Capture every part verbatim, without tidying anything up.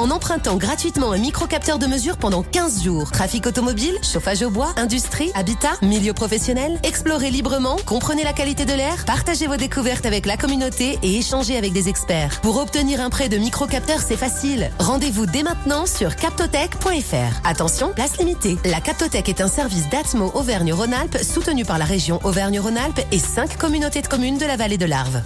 en empruntant gratuitement un microcapteur de mesure pendant quinze jours. Trafic automobile, chauffage au bois, industrie, habitat, milieu professionnel. Explorez librement, comprenez la qualité de l'air, partagez vos découvertes avec la communauté et échangez avec des experts. Pour obtenir un prêt de microcapteur, c'est facile. Rendez-vous dès maintenant sur captotech point f r. Attention, place limitée. La Captotech est un service d'Atmo Auvergne-Rhône-Alpes soutenu par la région Auvergne-Rhône-Alpes et cinq communautés de communes de la vallée de l'Arve.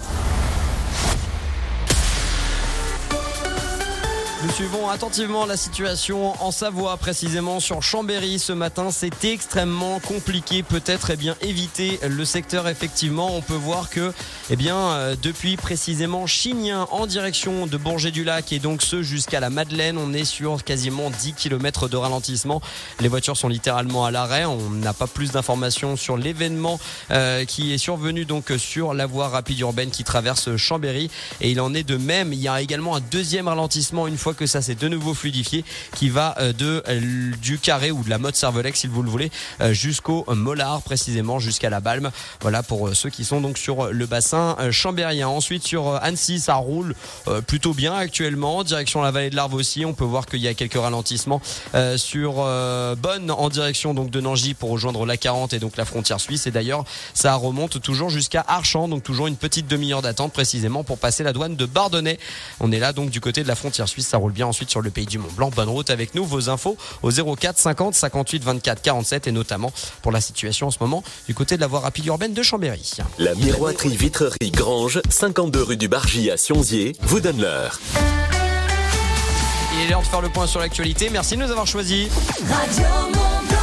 Nous suivons attentivement la situation en Savoie, précisément sur Chambéry. Ce matin, c'est extrêmement compliqué. Peut-être eh bien, éviter le secteur, effectivement. On peut voir que eh bien, euh, depuis précisément Chignin en direction de Bourget-du-Lac et donc ce jusqu'à la Madeleine, on est sur quasiment dix kilomètres de ralentissement. Les voitures sont littéralement à l'arrêt. On n'a pas plus d'informations sur l'événement euh, qui est survenu donc sur la voie rapide urbaine qui traverse Chambéry. Et il en est de même. Il y a également un deuxième ralentissement une fois que ça s'est de nouveau fluidifié qui va de du Carré ou de la Motte Cervelec si vous le voulez jusqu'au Mollard, précisément jusqu'à la Balme. Voilà pour ceux qui sont donc sur le bassin chambérien. Ensuite sur Annecy, ça roule plutôt bien actuellement. Direction la vallée de l'Arve aussi, on peut voir qu'il y a quelques ralentissements sur Bonne en direction donc de Nangy pour rejoindre la quarante et donc la frontière suisse. Et d'ailleurs ça remonte toujours jusqu'à Archamps, donc toujours une petite demi-heure d'attente précisément pour passer la douane de Bardonnay. On est là donc du côté de la frontière suisse. Ça roule bien ensuite sur le pays du Mont-Blanc. Bonne route avec nous. Vos infos au zéro quatre cinquante cinquante-huit vingt-quatre quarante-sept et notamment pour la situation en ce moment du côté de la voie rapide urbaine de Chambéry. La miroiterie vitrerie Grange, cinquante-deux rue du Bargy à Sionzier, vous donne l'heure. Il est l'heure de faire le point sur l'actualité. Merci de nous avoir choisis. Radio Mont-Blanc.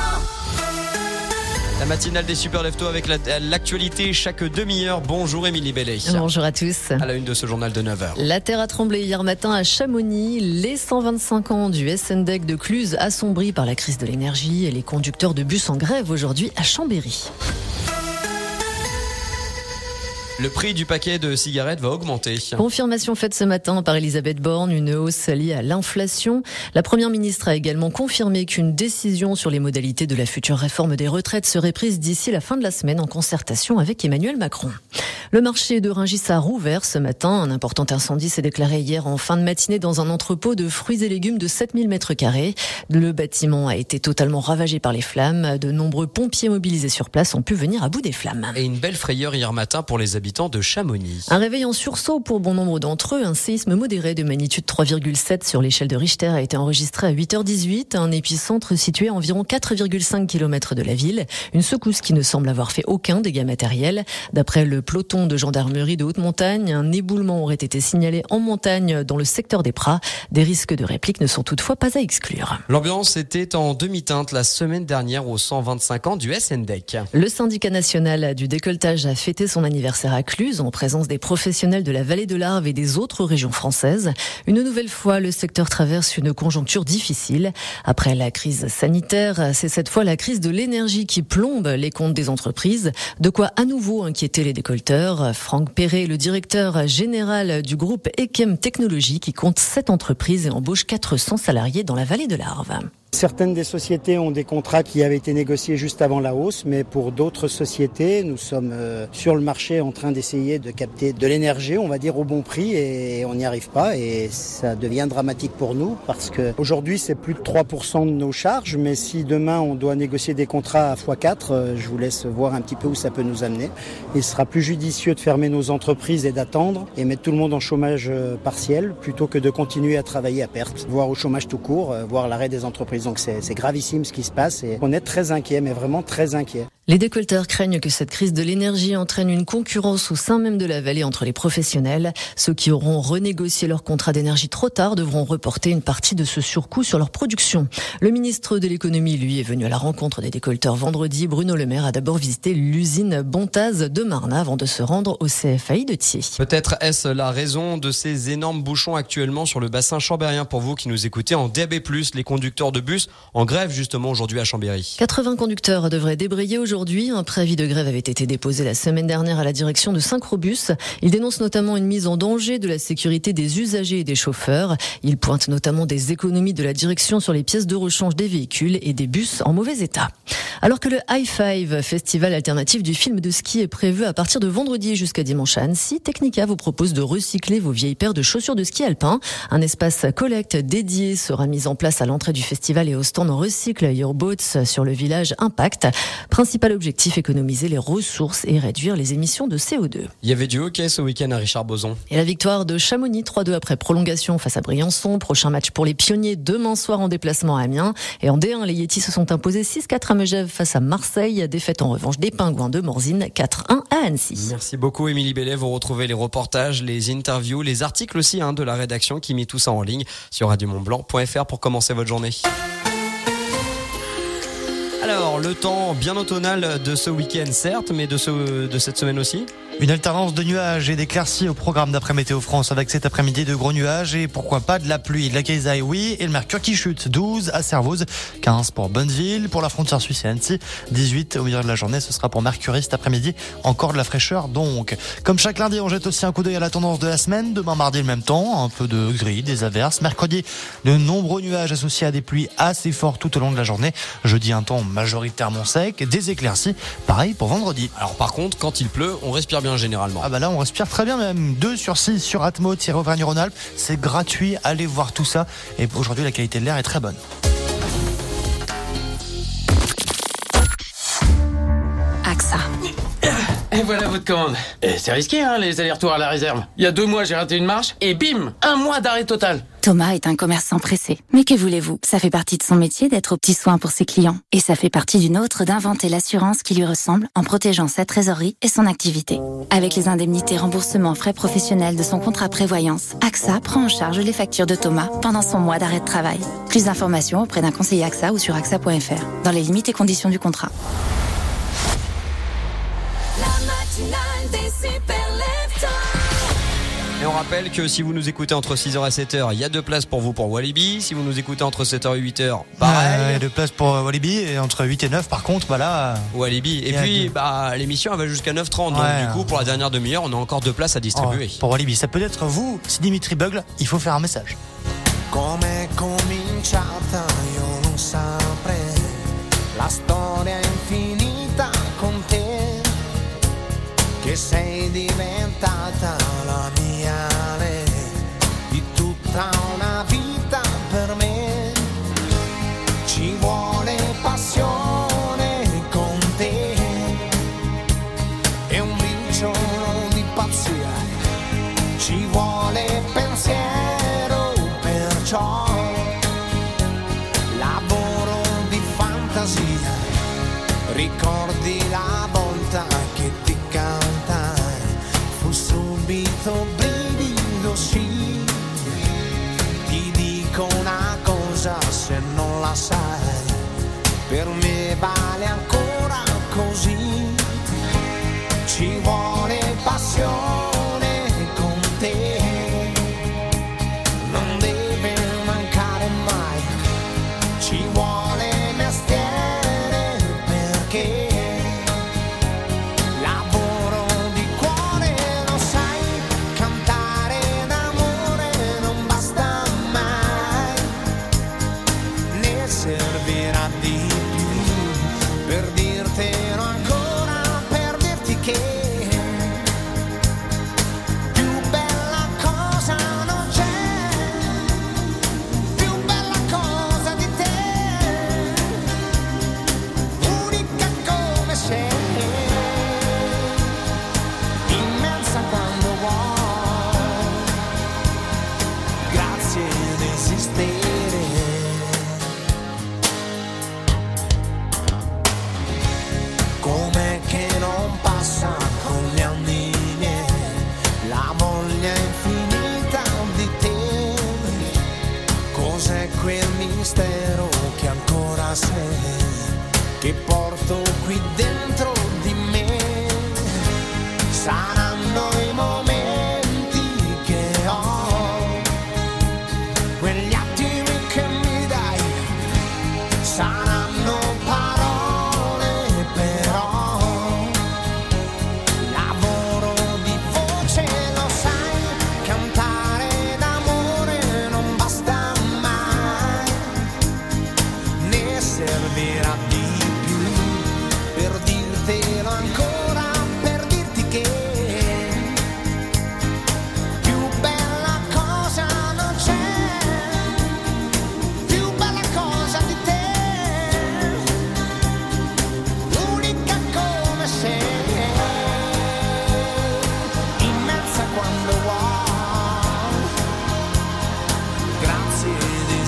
La matinale des Super Leftos avec la, l'actualité chaque demi-heure. Bonjour Émilie Bellet. Bonjour à tous. À la une de ce journal de neuf heures. La terre a tremblé hier matin à Chamonix. Les cent vingt-cinq ans du S N D E C de Cluse assombris par la crise de l'énergie et les conducteurs de bus en grève aujourd'hui à Chambéry. Le prix du paquet de cigarettes va augmenter. Confirmation faite ce matin par Elisabeth Borne, une hausse liée à l'inflation. La Première ministre a également confirmé qu'une décision sur les modalités de la future réforme des retraites serait prise d'ici la fin de la semaine en concertation avec Emmanuel Macron. Le marché de Rungis a rouvert ce matin. Un important incendie s'est déclaré hier en fin de matinée dans un entrepôt de fruits et légumes de sept mille mètres carrés. Le bâtiment a été totalement ravagé par les flammes. De nombreux pompiers mobilisés sur place ont pu venir à bout des flammes. Et une belle frayeur hier matin pour les habitants de Chamonix. Un réveil en sursaut pour bon nombre d'entre eux. Un séisme modéré de magnitude trois virgule sept sur l'échelle de Richter a été enregistré à huit heures dix-huit. Un épicentre situé à environ quatre virgule cinq kilomètres de la ville. Une secousse qui ne semble avoir fait aucun dégât matériel. D'après le peloton de gendarmerie de haute montagne, un éboulement aurait été signalé en montagne dans le secteur des Prats. Des risques de réplique ne sont toutefois pas à exclure. L'ambiance était en demi-teinte la semaine dernière aux cent vingt-cinq ans du S N D E C. Le syndicat national du décolletage a fêté son anniversaire à Cluse en présence des professionnels de la vallée de l'Arve et des autres régions françaises. Une nouvelle fois, le secteur traverse une conjoncture difficile. Après la crise sanitaire, c'est cette fois la crise de l'énergie qui plombe les comptes des entreprises. De quoi à nouveau inquiéter les décolleteurs. Franck Perret, le directeur général du groupe Ekem Technologies, qui compte sept entreprises et embauche quatre cents salariés dans la vallée de l'Arve. Certaines des sociétés ont des contrats qui avaient été négociés juste avant la hausse, mais pour d'autres sociétés, nous sommes euh, sur le marché en train d'essayer de capter de l'énergie, on va dire au bon prix, et on n'y arrive pas, et ça devient dramatique pour nous, parce que aujourd'hui c'est plus de trois pour cent de nos charges, mais si demain on doit négocier des contrats à fois quatre, euh, je vous laisse voir un petit peu où ça peut nous amener. Il sera plus judicieux de fermer nos entreprises et d'attendre, et mettre tout le monde en chômage euh, partiel, plutôt que de continuer à travailler à perte, voire au chômage tout court, euh, voire l'arrêt des entreprises. Donc c'est, c'est gravissime ce qui se passe et on est très inquiet, mais vraiment très inquiet. Les décolleteurs craignent que cette crise de l'énergie entraîne une concurrence au sein même de la vallée entre les professionnels. Ceux qui auront renégocié leur contrat d'énergie trop tard devront reporter une partie de ce surcoût sur leur production. Le ministre de l'économie, lui, est venu à la rencontre des décolleteurs vendredi. Bruno Le Maire a d'abord visité l'usine Bontaz de Marnat avant de se rendre au C F A I de Thiers. Peut-être est-ce la raison de ces énormes bouchons actuellement sur le bassin chambérien pour vous qui nous écoutez en D A B plus, les conducteurs de bus en grève justement aujourd'hui à Chambéry. quatre-vingts conducteurs devraient débrayer aujourd'hui aujourd'hui. Un préavis de grève avait été déposé la semaine dernière à la direction de Syncrobus. Il dénonce notamment une mise en danger de la sécurité des usagers et des chauffeurs. Il pointe notamment des économies de la direction sur les pièces de rechange des véhicules et des bus en mauvais état. Alors que le High Five, festival alternatif du film de ski, est prévu à partir de vendredi jusqu'à dimanche à Annecy, Technica vous propose de recycler vos vieilles paires de chaussures de ski alpin. Un espace collecte dédié sera mis en place à l'entrée du festival et au stand Recycle Your Boats sur le village Impact. Principal objectif, économiser les ressources et réduire les émissions de C O deux. Il y avait du hockey ce week-end à Richard-Bozon. Et la victoire de Chamonix trois deux après prolongation face à Briançon. Prochain match pour les pionniers demain soir en déplacement à Amiens. Et en D un, les Yetis se sont imposés six quatre à Megève face à Marseille. Défaite en revanche des Pingouins de Morzine quatre un à Annecy. Merci beaucoup Émilie Bellet. Vous retrouvez les reportages, les interviews, les articles aussi hein, de la rédaction qui met tout ça en ligne sur radio mont blanc point f r pour commencer votre journée. Alors, le temps bien automnal de ce week-end, certes, mais de, ce, de cette semaine aussi. Une alternance de nuages et d'éclaircies au programme d'après Météo France avec cet après-midi de gros nuages et pourquoi pas de la pluie, de la grisaille, oui, et le mercure qui chute. douze à Servoz, quinze pour Bonneville, pour la frontière suisse et Annecy, dix-huit au milieu de la journée, ce sera pour Mercury cet après-midi, encore de la fraîcheur donc. Comme chaque lundi, on jette aussi un coup d'œil à la tendance de la semaine. Demain mardi, le même temps, un peu de gris, des averses. Mercredi, de nombreux nuages associés à des pluies assez fortes tout au long de la journée. Jeudi, un temps majoritairement sec, des éclaircies, pareil pour vendredi. Alors par contre, quand il pleut, on respire bien généralement. Ah bah là on respire très bien même. deux sur six sur Atmo, tiré Auvergne-Rhône-Alpes. C'est gratuit, allez voir tout ça. Et aujourd'hui la qualité de l'air est très bonne. AXA. Et voilà votre commande. Et c'est risqué, hein, les allers-retours à la réserve. Il y a deux mois, j'ai raté une marche et bim, un mois d'arrêt total. Thomas est un commerçant pressé. Mais que voulez-vous? Ça fait partie de son métier d'être aux petits soins pour ses clients. Et ça fait partie d'une autre d'inventer l'assurance qui lui ressemble en protégeant sa trésorerie et son activité. Avec les indemnités remboursements frais professionnels de son contrat prévoyance, AXA prend en charge les factures de Thomas pendant son mois d'arrêt de travail. Plus d'informations auprès d'un conseiller AXA ou sur A X A point F R, dans les limites et conditions du contrat. Et on rappelle que si vous nous écoutez entre six heures et sept heures, il y a deux places pour vous pour Walibi. Si vous nous écoutez entre sept heures et huit heures, pareil. Il y a deux places pour Walibi et entre huit et neuf par contre, bah là... Walibi. Et puis, bah, l'émission elle va jusqu'à neuf heures trente. Ouais, donc du coup, pour la dernière demi-heure, on a encore deux places à distribuer. Oh, pour Walibi, ça peut être vous, si Dimitri bugle, il faut faire un message. Come cominciata io non saprei, la storia infinita con te, che sei diventata la mia re, di tutta una vita per me, ci vuole passione con te, e un briciolo di pazzia, ci vuole pensiero, perciò lavoro di fantasia, ricordi la volta che ti cantai, fu subito brivido sì, ti dico una cosa se non la sai, per me vale ancora così, ci vuole passione con te, non deve mancare mai, ci vuole mestiere perché lavoro di cuore, lo sai, cantare d'amore non basta mai, ne servirà di più per dirtelo ancora, per dirti che più bella cosa non c'è, più bella cosa di te, unica come sei, immensa quando vuoi, grazie ad esistere. Com'è che non passa con gli anni miei la voglia infinita di te, cos'è quel mistero che ancora sei, che porto qui dentro di me, saranno i momenti che ho, quegli attimi che mi dai, saranno parole però,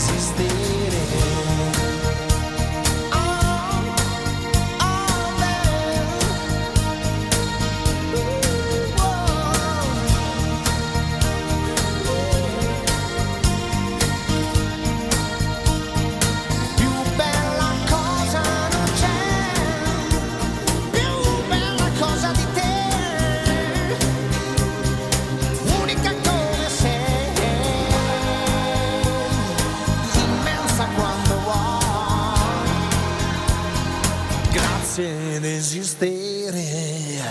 esistere. Oh, oh, beh. Uh, oh. Più bella cosa non c'è, più bella cosa di te, unica come sei, immensa quando vuoi, grazie di esistere.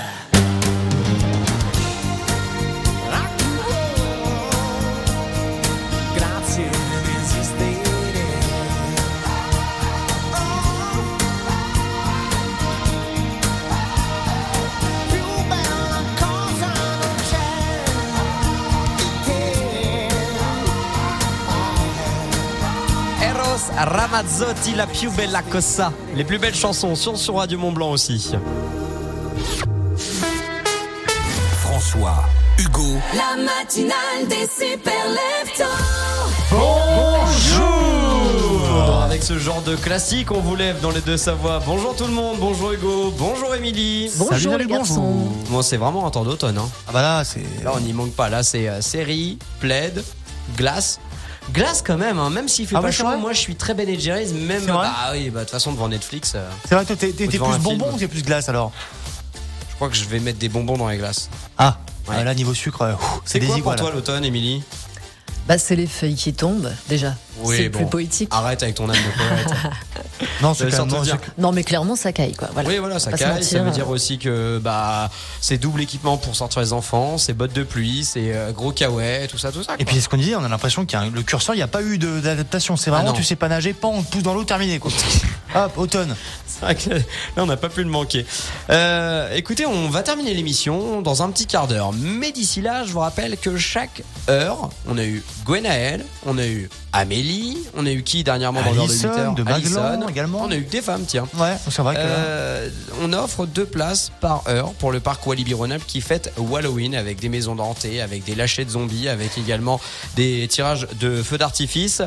Grazie di esistere. Più bella cosa non c'è di te. Eros Ramazzotti, la più bella cosa. Les plus belles chansons sont sur Radio Mont Blanc aussi. François, Hugo, La matinale des super leftos. Bonjour. Avec ce genre de classique, on vous lève dans les deux Savoies. Bonjour tout le monde, bonjour Hugo, bonjour Émilie. Bonjour Salut, les bonjour. garçons. Moi c'est vraiment un temps d'automne. Hein. Ah bah là, c'est. Là on n'y manque pas, là c'est euh, série, plaid, glace. Glace quand même, hein. Même s'il fait Ah pas ouais, c'est chaud, vrai moi je suis très Ben and Jerry's, même C'est vrai bah oui, bah de toute façon devant Netflix, euh, C'est vrai, toi, t'es, t'es, Ou t'es devant plus un bonbon film. ou t'es plus glace alors? je crois que je vais mettre des bonbons dans les glaces. Ah, Ouais. ah, là, niveau sucre, euh, ouf, C'est des quoi iguales. pour toi l'automne, Émilie? Bah, c'est les feuilles qui tombent, déjà. Oui, c'est bon. plus poétique. Arrête avec ton âme de poète. Non, Ça c'est veut quand même. surtout non, dire- c'est- Non, mais clairement, ça caille, quoi. Voilà. Oui, voilà, ça Pas se caille. mentir, Ça veut euh. dire aussi que bah c'est double équipement pour sortir les enfants, c'est bottes de pluie, c'est euh, gros caouet, tout ça, tout ça. Et quoi. puis, c'est ce qu'on disait, on a l'impression qu'il y a un- le curseur, il n'y a pas eu de- d'adaptation. C'est vraiment, Ah non. tu sais pas nager, pas, on te pousse dans l'eau, terminé, quoi. Hop, automne. C'est vrai que là, on n'a pas pu le manquer. Euh, écoutez, on va terminer l'émission dans un petit quart d'heure. Mais d'ici là, je vous rappelle que chaque heure, on a eu Gwenaël, on a eu Amélie, on a eu qui dernièrement dans l'heure de huit Alison, heures de Maguelone Alison. également. On a eu que des femmes, tiens. Ouais, c'est vrai que là. Euh, on offre deux places par heure pour le parc Walibi Rhône-Alpes qui fête Halloween avec des maisons hantées, avec des lâchers de zombies, avec également des tirages de feux d'artifice.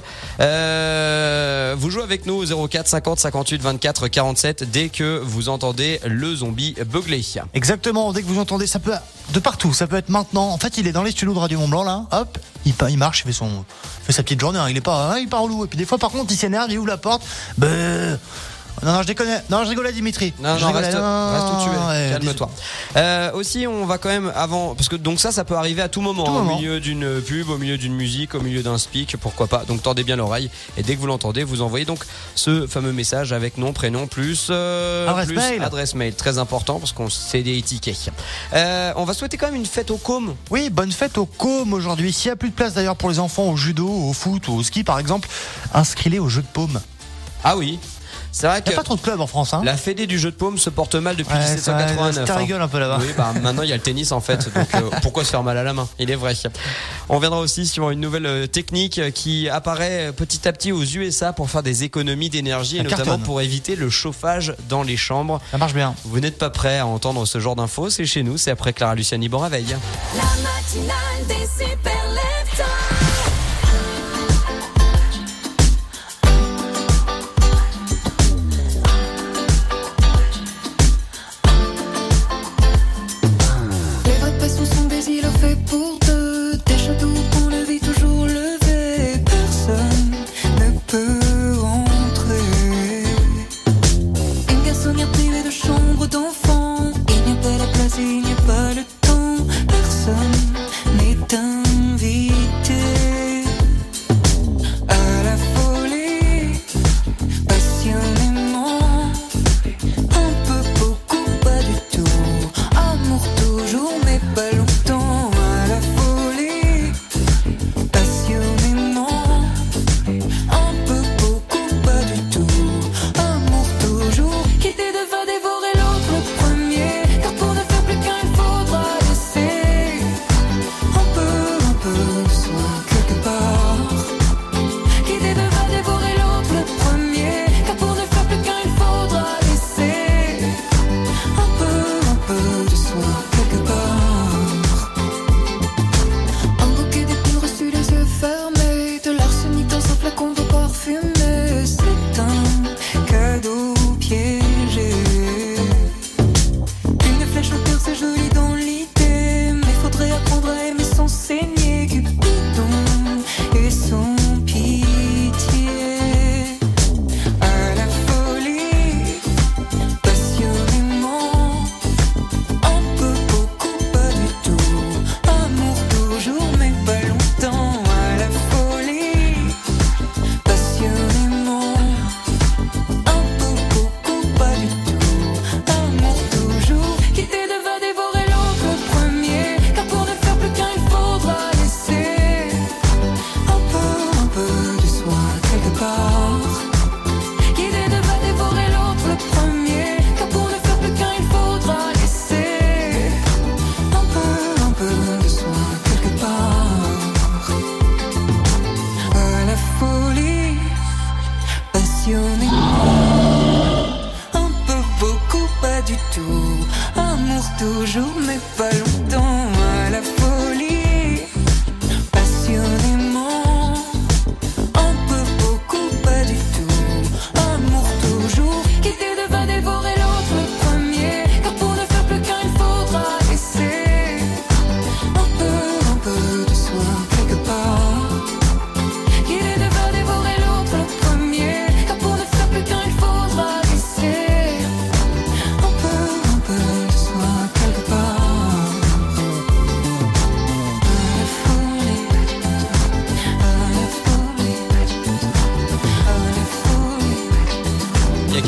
Euh, vous jouez avec nous au zéro quatre cinquante cinquante-huit vingt-quatre quarante-sept dès que vous entendez le zombie beugler. Exactement, dès que vous entendez, ça peut de partout, ça peut être maintenant. En fait, il est dans les studios de Radio Mont Blanc là, hop, il, pa- il marche, il fait son, il fait sa petite journée. Hein. Il est pas, hein, il part au loup. Et puis des fois, par contre, il s'énerve, il ouvre la porte. Bah, non, non, je déconne. Non, je rigolais, Dimitri. Non, je non, rigolais. reste, Non, reste où tu es. ouais, Calme-toi. Euh, aussi, on va quand même avant, parce que donc ça, ça peut arriver à tout moment, Tout hein, moment. au milieu d'une pub, au milieu d'une musique, au milieu d'un speak, pourquoi pas. Donc tendez bien l'oreille et dès que vous l'entendez, vous envoyez donc ce fameux message avec nom, prénom plus euh, Adresse plus mail. adresse mail, très important parce qu'on c'est des tickets. Euh, on va souhaiter quand même une fête au Com. Oui, bonne fête au Com aujourd'hui. S'il n'y a plus de place d'ailleurs pour les enfants au judo, au foot ou au ski par exemple, inscrivez au jeu de paume. Ah oui. C'est vrai Il que n'y a pas trop de clubs en France, hein. la Fédé du jeu de paume se porte mal depuis Ouais, dix-sept cent quatre-vingt-neuf. ça, ça hein. rigole un peu là-bas. Oui, bah maintenant il y a le tennis en fait, donc euh, pourquoi se faire mal à la main? Il est vrai. On reviendra aussi sur une nouvelle euh, technique qui apparaît petit à petit aux U S A pour faire des économies d'énergie et Ça notamment cartonne. pour éviter le chauffage dans les chambres. Ça marche bien. Vous n'êtes pas prêt à entendre ce genre d'infos, c'est chez nous, c'est après Clara Luciani, bon réveil. La matinale des super leftos. Les vraies passions sont des îlots faits pour deux. Des châteaux qu'on le vit toujours levé. Personne ne peut entrer. Une garçonnière privée de chambre d'enfant. Il n'y a pas la place et il n'y a pas le temps. Personne n'est invité.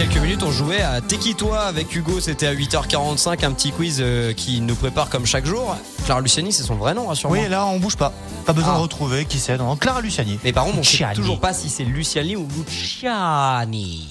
quelques minutes, on jouait à T'es-qui-toi avec Hugo. C'était à huit heures quarante-cinq, un petit quiz euh, qui nous prépare comme chaque jour. Clara Luciani, c'est son vrai nom, rassure-moi. Oui, là, on bouge pas. Pas besoin Ah. de retrouver qui c'est. Non, Clara Luciani. Mais par contre, on sait Luciani. toujours pas si c'est Luciani ou Luciani.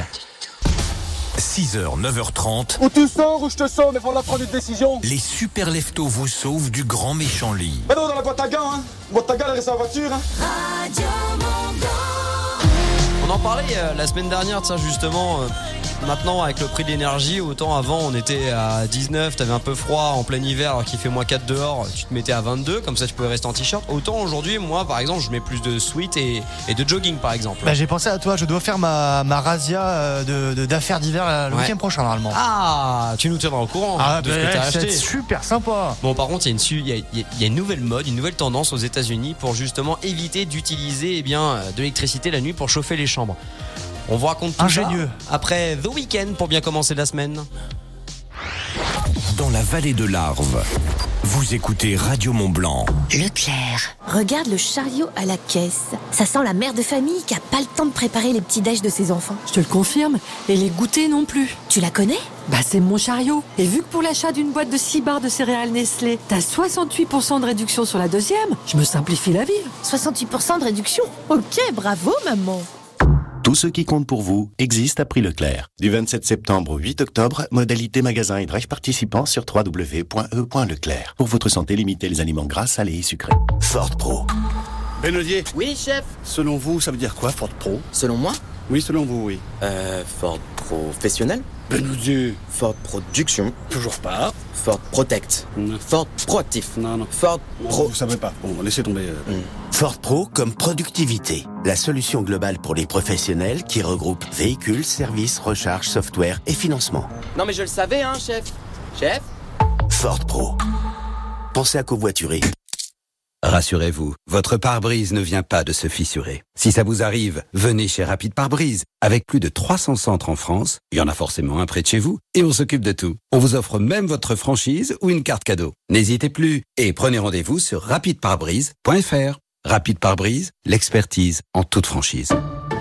six heures, neuf heures trente. Ou tu sors ou je te sors, mais faut la prendre une décision. Les super leftos vous sauvent du grand méchant lit. Mais non, dans la boîte à gants, hein. Boîte à gants, elle reste à la voiture, hein. Radio Mont-Blanc. On en parlait euh, la semaine dernière, tiens, justement. Euh, maintenant, avec le prix de l'énergie, autant avant, on était à dix-neuf, t'avais un peu froid en plein hiver, alors qu'il fait moins quatre dehors, tu te mettais à vingt-deux, comme ça tu pouvais rester en t-shirt. Autant aujourd'hui, moi, par exemple, je mets plus de sweat et, et de jogging, par exemple. Bah, j'ai pensé à toi, je dois faire ma, ma razzia euh, de, de, d'affaires d'hiver euh, le Ouais. week-end prochain, normalement. Ah, tu nous tiendras au courant Ah, de bah, ce que t'as c'est acheté. super sympa. Bon, par contre, il y a une su- il y a, il y a- il y a une nouvelle mode, une nouvelle tendance aux États-Unis pour justement éviter d'utiliser eh bien de l'électricité la nuit pour chauffer les chambres. On vous raconte tout Ingénieux. ça après The Weeknd pour bien commencer la semaine. Dans la vallée de l'Arve, vous écoutez Radio Mont-Blanc. Leclerc. Regarde le chariot à la caisse. Ça sent la mère de famille qui a pas le temps de préparer les petits déj de ses enfants. Je te le confirme, et les goûters non plus. Tu la connais? Bah c'est mon chariot. Et vu que pour l'achat d'une boîte de six barres de céréales Nestlé, t'as soixante-huit pour cent de réduction sur la deuxième, je me simplifie la vie. soixante-huit pour cent de réduction? Ok, bravo maman. Tout ce qui compte pour vous existe à prix Leclerc. Du vingt-sept septembre au huit octobre, modalité magasin et drive participants sur w w w point e point leclerc. Pour votre santé, limitez les aliments gras, salés et sucrés. Ford Pro. Benodier. Oui, chef. Selon vous, ça veut dire quoi, Ford Pro? Selon moi? Oui, selon vous, oui. Euh, Ford Professionnel? Benodier. Ford Production? Toujours pas. Ford Protect? Non. Ford Proactif? Non, non. Ford Pro? Vous savez pas. Bon, laissez tomber. euh. Mm. Ford Pro comme productivité. La solution globale pour les professionnels qui regroupe véhicules, services, recharge, software et financement. Non mais je le savais, hein, chef. Chef? Ford Pro. Pensez à covoiturer. Rassurez-vous, votre pare-brise ne vient pas de se fissurer. Si ça vous arrive, venez chez Rapide Pare-Brise. Avec plus de trois cents centres en France, il y en a forcément un près de chez vous, et on s'occupe de tout. On vous offre même votre franchise ou une carte cadeau. N'hésitez plus et prenez rendez-vous sur rapide pare brise point f r. Rapide Pare-Brise, l'expertise en toute franchise.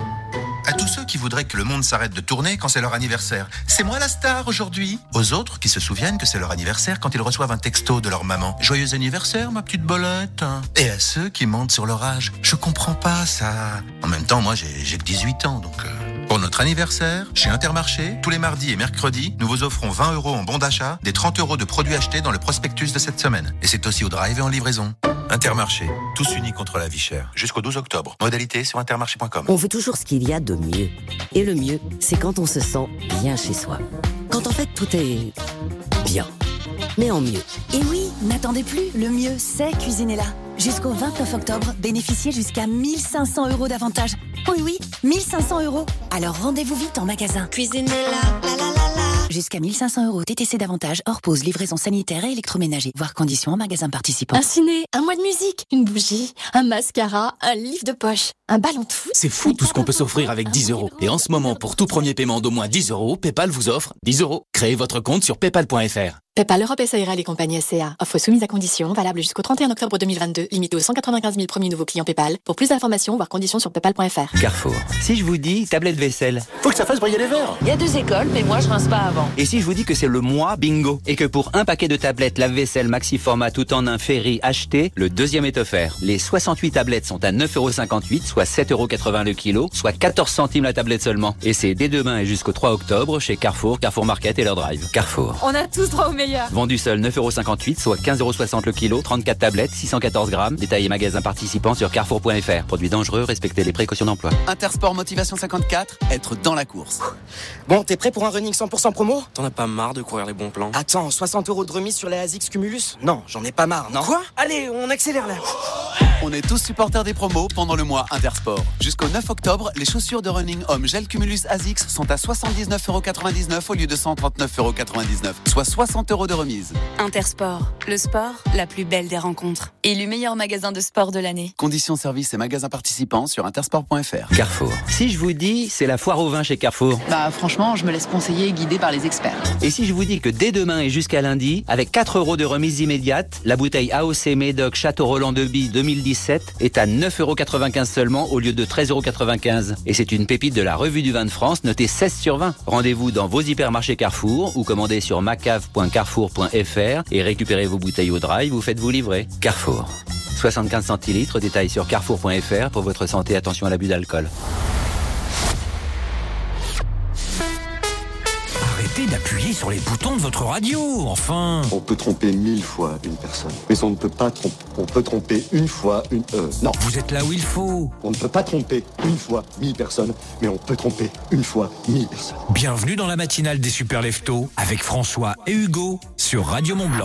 À tous ceux qui voudraient que le monde s'arrête de tourner quand c'est leur anniversaire. C'est moi la star aujourd'hui. Aux autres qui se souviennent que c'est leur anniversaire quand ils reçoivent un texto de leur maman. Joyeux anniversaire, ma petite bolette. Et à ceux qui mentent sur leur âge. Je comprends pas ça. En même temps, moi, j'ai, j'ai que dix-huit ans, donc... Euh, pour notre anniversaire, chez Intermarché, tous les mardis et mercredis, nous vous offrons vingt euros en bon d'achat, des trente euros de produits achetés dans le prospectus de cette semaine. Et c'est aussi au drive et en livraison. Intermarché, tous unis contre la vie chère. Jusqu'au douze octobre. Modalité sur intermarché point com. On veut toujours ce qu'il y a de mieux. Et le mieux, c'est quand on se sent bien chez soi. Quand en fait tout est bien, mais en mieux. Et oui, n'attendez plus, le mieux, c'est Cuisinella. Jusqu'au vingt-neuf octobre, bénéficiez jusqu'à mille cinq cents euros d'avantages. Oui, oui, mille cinq cents euros. Alors rendez-vous vite en magasin. Cuisinella, la la la la. Jusqu'à mille cinq cents euros T T C d'avantages, hors pause, livraison sanitaire et électroménager. Voir conditions en magasin participant. Un ciné, un mois de musique, une bougie, un mascara, un livre de poche, un ballon de foot. C'est fou tout ce qu'on peut s'offrir avec dix euros. Et en ce moment, pour tout premier paiement d'au moins dix euros, PayPal vous offre dix euros. Créez votre compte sur paypal point f r. PayPal Europe S A R L et compagnie S C A. Offre soumise à conditions, valable jusqu'au trente et un octobre deux mille vingt-deux, limité aux cent quatre-vingt-quinze mille premiers nouveaux clients PayPal. Pour plus d'informations, voir conditions sur paypal point f r. Carrefour. Si je vous dis tablette vaisselle, Faut que ça fasse briller les verres. Il y a deux écoles, mais moi je rince pas avant. et si je vous dis que c'est le mois bingo, et que pour un paquet de tablettes lave-vaisselle maxi format tout en un ferry acheté, le deuxième est offert. Les soixante-huit tablettes sont à neuf euros cinquante-huit, soit sept euros quatre-vingts le kilo, soit quatorze centimes la tablette seulement. Et c'est dès demain et jusqu'au trois octobre chez Carrefour, Carrefour Market et leur drive. Carrefour. On a tous droit au meilleur. Vendu seul neuf euros cinquante-huit, soit quinze euros soixante le kilo, trente-quatre tablettes, six cent quatorze grammes. Détail et magasin participants sur carrefour point f r. Produit dangereux, respectez les précautions d'emploi. Intersport Motivation cinquante-quatre, être dans la course. Bon, t'es prêt pour un running cent pour cent promo? T'en as pas marre de courir les bons plans? Attends, soixante euros de remise sur les A S X Cumulus? Non, j'en ai pas marre, non? Quoi? Allez, on accélère là. On est tous supporters des promos pendant le mois Intersport. Jusqu'au neuf octobre, les chaussures de running homme gel Cumulus A S I C sont à soixante-dix-neuf euros quatre-vingt-dix-neuf au lieu de cent trente-neuf euros quatre-vingt-dix-neuf, soit soixante euros euros de remise. Intersport, le sport, la plus belle des rencontres. Élu meilleur magasin de sport de l'année. Conditions, services et magasins participants sur intersport point f r. Carrefour. Si je vous dis, c'est la foire au vin chez Carrefour. Bah franchement, je me laisse conseiller et guider par les experts. Et si je vous dis que dès demain et jusqu'à lundi, avec quatre euros de remise immédiate, la bouteille A O C Médoc Château Roland de Bille deux mille dix-sept est à neuf euros quatre-vingt-quinze seulement au lieu de treize euros quatre-vingt-quinze. Et c'est une pépite de la revue du vin de France notée seize sur vingt. Rendez-vous dans vos hypermarchés Carrefour ou commandez sur macave point carrefour point f r et récupérez vos bouteilles au drive ou faites-vous livrer. Carrefour. soixante-quinze centilitres, détails sur carrefour point f r. Pour votre santé, attention à l'abus d'alcool. Arrêtez d'appuyer sur les boutons de votre radio, enfin. On peut tromper mille fois une personne, mais on ne peut pas tromper. On peut tromper une fois une... Euh, non. Vous êtes là où il faut. On ne peut pas tromper une fois mille personnes, mais on peut tromper une fois mille personnes. Bienvenue dans la matinale des Super Leftos avec François et Hugo sur Radio Mont-Blanc.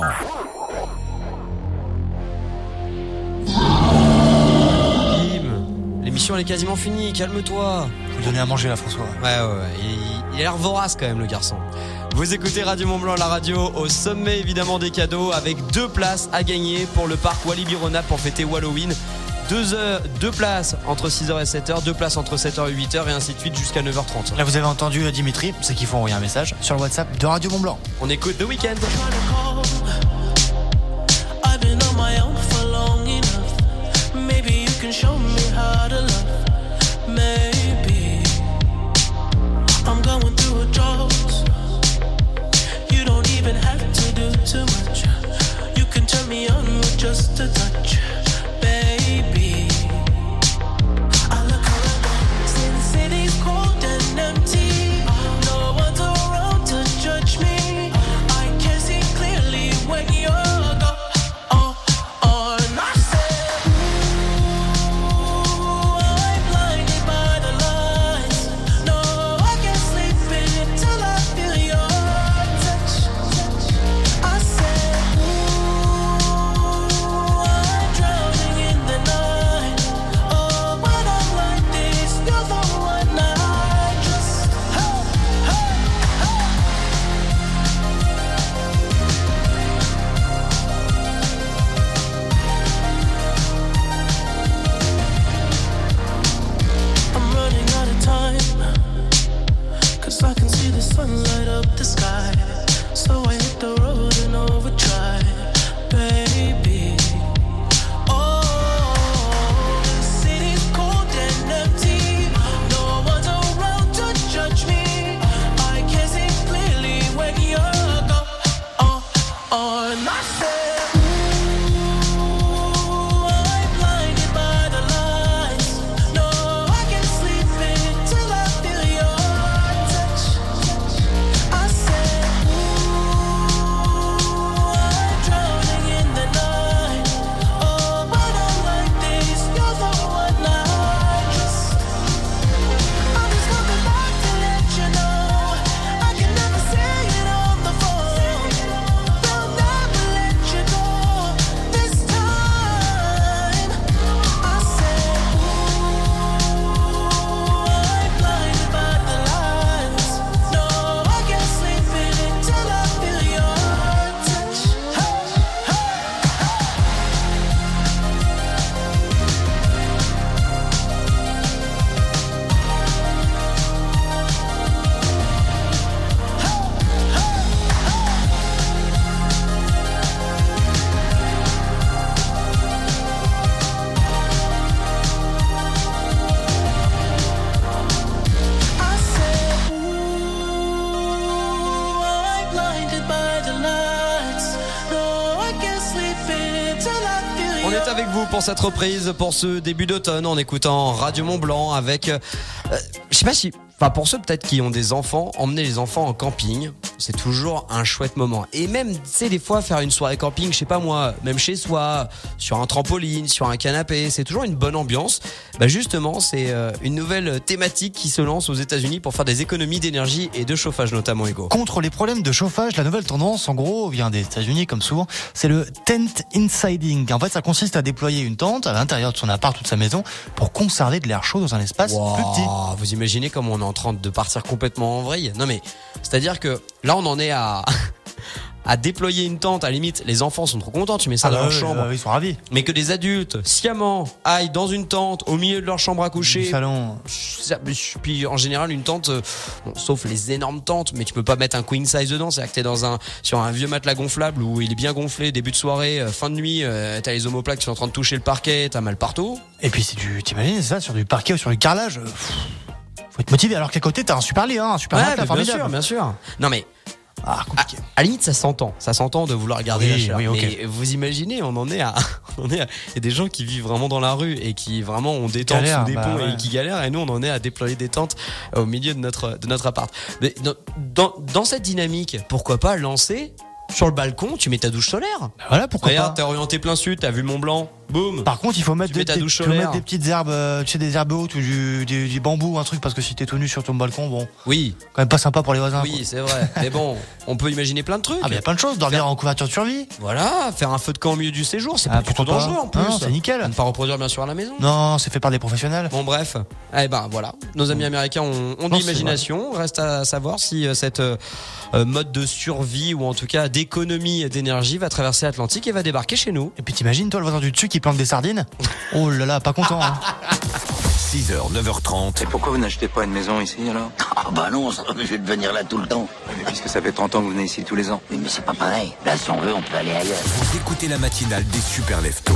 L'émission elle est quasiment finie, calme-toi. Faut lui donner à manger là, François. Ouais, ouais, ouais. Il, il a l'air vorace quand même, le garçon. Vous écoutez Radio Mont-Blanc, la radio au sommet évidemment des cadeaux avec deux places à gagner pour le parc Walibi-Rhône-Alpes pour fêter Halloween. Deux heures, deux places entre six heures et sept heures, deux places entre sept heures et huit heures et ainsi de suite jusqu'à neuf heures trente. Là vous avez entendu Dimitri, c'est qu'il faut envoyer un message sur le WhatsApp de Radio Mont-Blanc. On écoute The Weeknd. Show me how to love. Maybe I'm going through a drought. You don't even have to do too much. You can turn me on with just a touch, baby. I look around, see the city's cold and empty. No one's around to judge me. I can see clearly when you're gone. Oh, oh, and I say I can see the sun light up the sky, so I hit the road and overdrive, baby. Oh, the city's cold and empty. No one's around to judge me. I can see clearly when you're gone. Oh, oh, and I said, ooh, I'm blinded by the lights. No, I can't sleep until I feel your Avec vous pour cette reprise, pour ce début d'automne, en écoutant Radio Mont-Blanc avec, euh, je sais pas si, enfin pour ceux peut-être qui ont des enfants, emmener les enfants en camping, c'est toujours un chouette moment. Et même, tu sais, des fois faire une soirée camping, je sais pas moi, même chez soi, sur un trampoline, sur un canapé, c'est toujours une bonne ambiance. Bah justement, c'est euh, une nouvelle thématique qui se lance aux États-Unis pour faire des économies d'énergie et de chauffage notamment, Hugo. Contre les problèmes de chauffage, la nouvelle tendance, en gros, vient des États-Unis comme souvent, c'est le tent insiding. En fait, ça consiste à déployer une tente à l'intérieur de son appart ou de sa maison pour conserver de l'air chaud dans un espace wow, plus petit. Vous imaginez comme on est en train de partir complètement en vrille? Non mais, c'est-à-dire que là on en est à à déployer une tente, à la limite, les enfants sont trop contents, tu mets ça Ah dans bah leur oui, chambre. euh, ils sont ravis. Mais que des adultes, sciemment, aillent dans une tente, au milieu de leur chambre à coucher. Du salon. Ça, puis en général, une tente, euh, bon, sauf les énormes tentes, mais tu peux pas mettre un queen size dedans. C'est-à-dire que t'es dans un, sur un vieux matelas gonflable où il est bien gonflé, début de soirée, euh, fin de nuit, euh, t'as les omoplates qui sont en train de toucher le parquet, t'as mal partout. Et puis si tu t'imagines ça sur du parquet ou sur du carrelage, euh, pff, faut être motivé. Alors qu'à côté t'as un super lit, hein, un super Ouais, matelas bien formidable. sûr, bien sûr. Non mais. Ah, compliqué. À, à la limite, ça s'entend. Ça s'entend de vouloir garder Oui, la chaleur. oui, ok. Mais vous imaginez, on en est à, on en est à, il y a des gens qui vivent vraiment dans la rue et qui vraiment ont des tentes Galère, sous des bah ponts ouais. et qui galèrent. Et nous, on en est à déployer des tentes au milieu de notre, de notre appart. Mais dans, dans, dans cette dynamique, pourquoi pas lancer sur le balcon, tu mets ta douche solaire. Bah voilà, pourquoi Regarde, pas. t'es orienté plein sud, t'as vu le Mont Blanc. Boum. Par contre, il faut mettre, Tu mets des, ta des- douche faut solaire. mettre des petites herbes, euh, tu sais, des herbes hautes ou du, du, du bambou, un truc, parce que si t'es tout nu sur ton balcon, bon, Oui, quand même pas sympa pour les voisins. oui, c'est vrai. Mais bon, on peut imaginer plein de trucs. Ah, mais y a plein de choses, dormir en couverture de survie. Voilà, faire un feu de camp au milieu du séjour, c'est Ah, pas du tout pourquoi pas. dangereux en plus. Non, c'est nickel. À ne pas reproduire bien sûr à la maison. Non, c'est fait par des professionnels. Bon bref, eh ben voilà, nos amis américains ont, ont de Non, l'imagination. Reste à savoir si euh, cette euh, euh, mode de survie ou en tout cas d'économie d'énergie va traverser l'Atlantique et va débarquer chez nous. Et puis t'imagines, toi, le voisin du dessus qui plante des sardines. Oh là là, pas content. Hein. six heures, neuf heures trente. Et pourquoi vous n'achetez pas une maison ici alors? Ah bah non, ça je vais devenir là tout le temps. Mais puisque ça fait trente ans que vous venez ici tous les ans. Oui, mais c'est pas pareil. Là, si on veut, on peut aller ailleurs. Vous écoutez la matinale des super leftos.